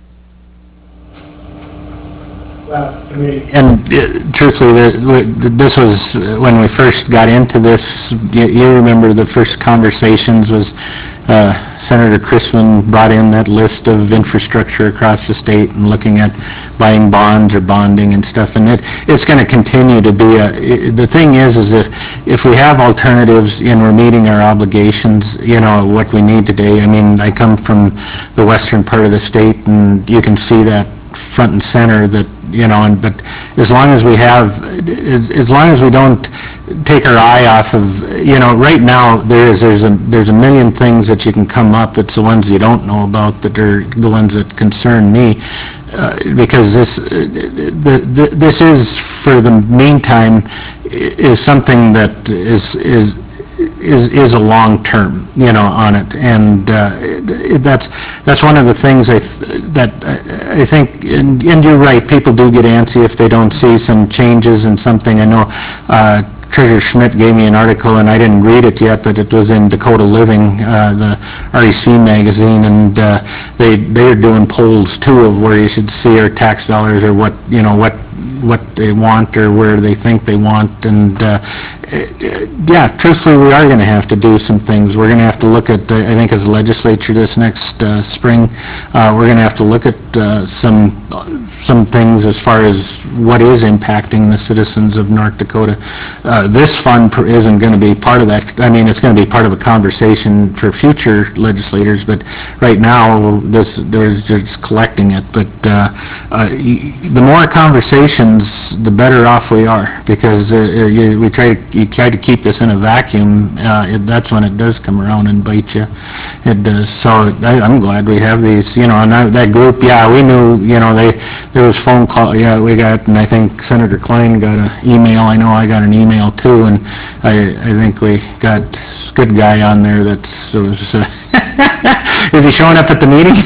And uh, truthfully, the- this was, uh, when we first got into this, you you remember the first conversations was uh, Senator Chrisman brought in that list of infrastructure across the state and looking at buying bonds or bonding and stuff, and it, it's going to continue to be a, I- the thing is, is if, if we have alternatives and we're meeting our obligations, you know, what we need today, I mean, I come from the western part of the state, and you can see that front and center that, you know, and, but as long as we have, as, as long as we don't take our eye off of, you know, right now, there is, there's a, there's a million things that you can come up, it's the ones you don't know about that are the ones that concern me, uh, because this, uh, the, the, this is, for the meantime, i- is something that is, is, is is a long-term, you know, on it, and uh, it- that's that's one of the things I th- that I I think, and and you're right, people do get antsy if they don't see some changes in something. I know uh, Treasurer Schmidt gave me an article, and I didn't read it yet, but it was in Dakota Living, uh, the R E C magazine, and uh, they they're doing polls too of where you should see our tax dollars, or what, you know, what what they want or where they think they want, and uh, yeah, truthfully, we are going to have to do some things. We're going to have to look at, uh, I think as a legislature this next uh, spring, uh, we're going to have to look at uh, some some things as far as what is impacting the citizens of North Dakota. Uh, this fund pr- isn't going to be part of that. I mean, it's going to be part of a conversation for future legislators, but right now, this, there's just collecting it. But uh, uh, y- the more conversations, the better off we are, because uh, you, we try to, you try to keep this in a vacuum, uh, it, that's when it does come around and bite you. It does. So I, I'm glad we have these, you know, and I, that group, yeah, we knew, you know, they, there was phone call, yeah, we got, and I think Senator Klein got an email, I know I got an email too, and I, I think we got a good guy on there that's, was, uh, is he showing up at the meeting?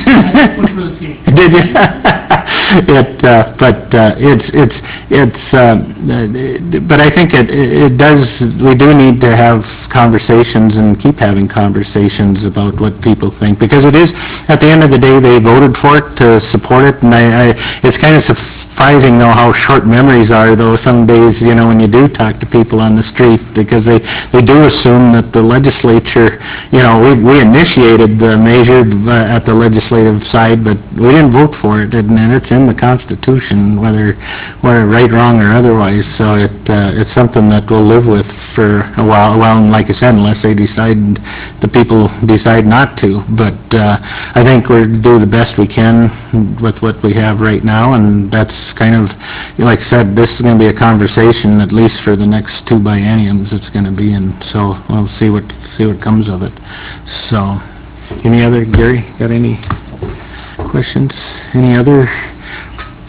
Did you? It, uh, but uh, it's, it's, it's, uh, but I think it, it does, we do need to have conversations and keep having conversations about what people think, because it is, at the end of the day, they voted for it to support it, and I, I, it's kind of surprising though how short memories are though some days, you know, when you do talk to people on the street, because they, they do assume that the legislature, you know, we, we initiated the measure uh, at the legislative side, but we didn't vote for it, and and it's in the Constitution, whether, whether right, wrong, or otherwise, so it, uh, it's something that we'll live with for a while, well, and like I said, unless they decide, the people decide not to, but uh, I think we're do the best we can with what we have right now, and that's kind of, like I said, this is going to be a conversation, at least for the next two bienniums it's going to be, and so we'll see what, see what comes of it. So, any other, Gary, got any questions? Any other?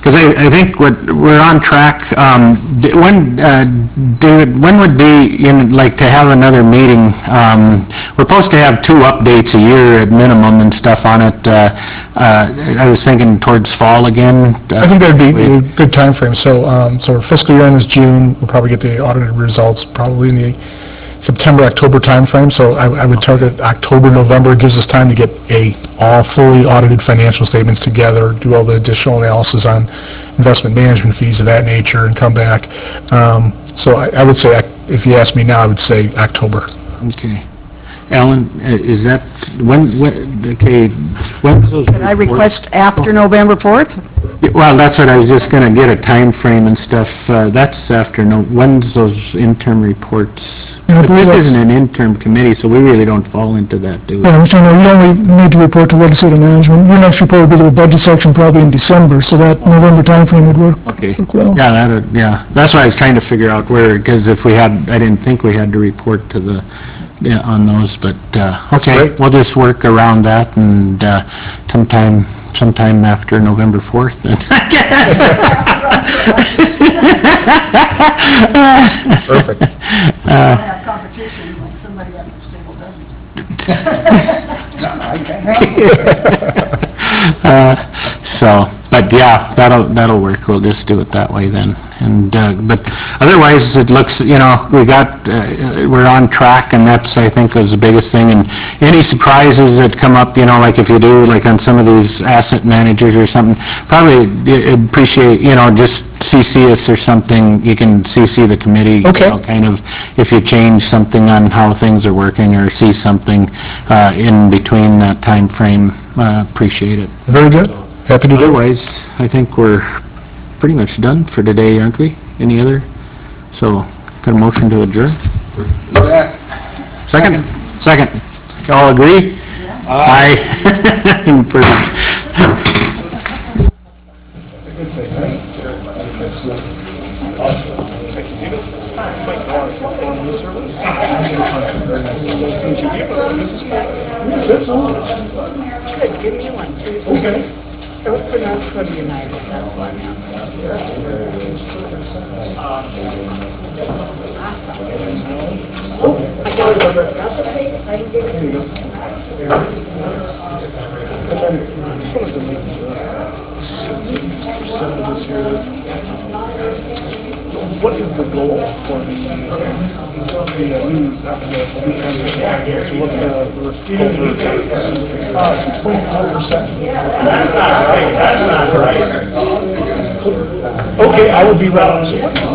because I, I think what, we're on track. Um, d- When, uh, David, when would be, in like, to have another meeting? Um, We're supposed to have two updates a year at minimum and stuff on it. Uh, uh, I was thinking towards fall again. I think that'd be a good time frame. So, um, so our fiscal year end is June, we'll probably get the audited results probably in the September, October timeframe, so I, I would target October, November. It gives us time to get a all fully audited financial statements together, do all the additional analysis on investment management fees of that nature, and come back. Um, so I, I would say, if you ask me now, I would say October. Okay. Alan, uh, is that, when, when, okay, when's those? Can I request after November fourth? Well, that's what I was just gonna get, a time frame and stuff. Uh, That's after, no, when's those interim reports? Yeah, I But believe this that's- isn't an interim committee, so we really don't fall into that, do we? Yeah, I'm saying, uh, you only need to report to legislative management. Your next report will be to the budget section probably in December, so that November timeframe would work. Okay. work well. Yeah, that, yeah, that's why I was trying to figure out where, because if we had, I didn't think we had to report to the, yeah, on those, but, uh, okay, great. we'll just work around that and, uh, sometime, sometime after November fourth, then, I guess. Perfect. Have competition like somebody at the stable doesn't. Uh, So, but yeah, that'll, that'll work, we'll just do it that way then. And, uh, but otherwise, it looks, you know, we got, uh, we're on track, and that's, I think, was the biggest thing. And any surprises that come up, you know, like if you do, like on some of these asset managers or something, probably uh, appreciate, you know, just C C us or something, you can C C the committee. Okay. You know, kind of, if you change something on how things are working, or see something uh, in between that time frame, uh, appreciate it. Very good. Happy to do it. Otherwise, I think we're pretty much done for today, aren't we? Any other? So, got a motion to adjourn? Second? Second. All agree? Aye. What is the goal for the, the new, what's the, uh, six point four percent. Okay, I will be right on.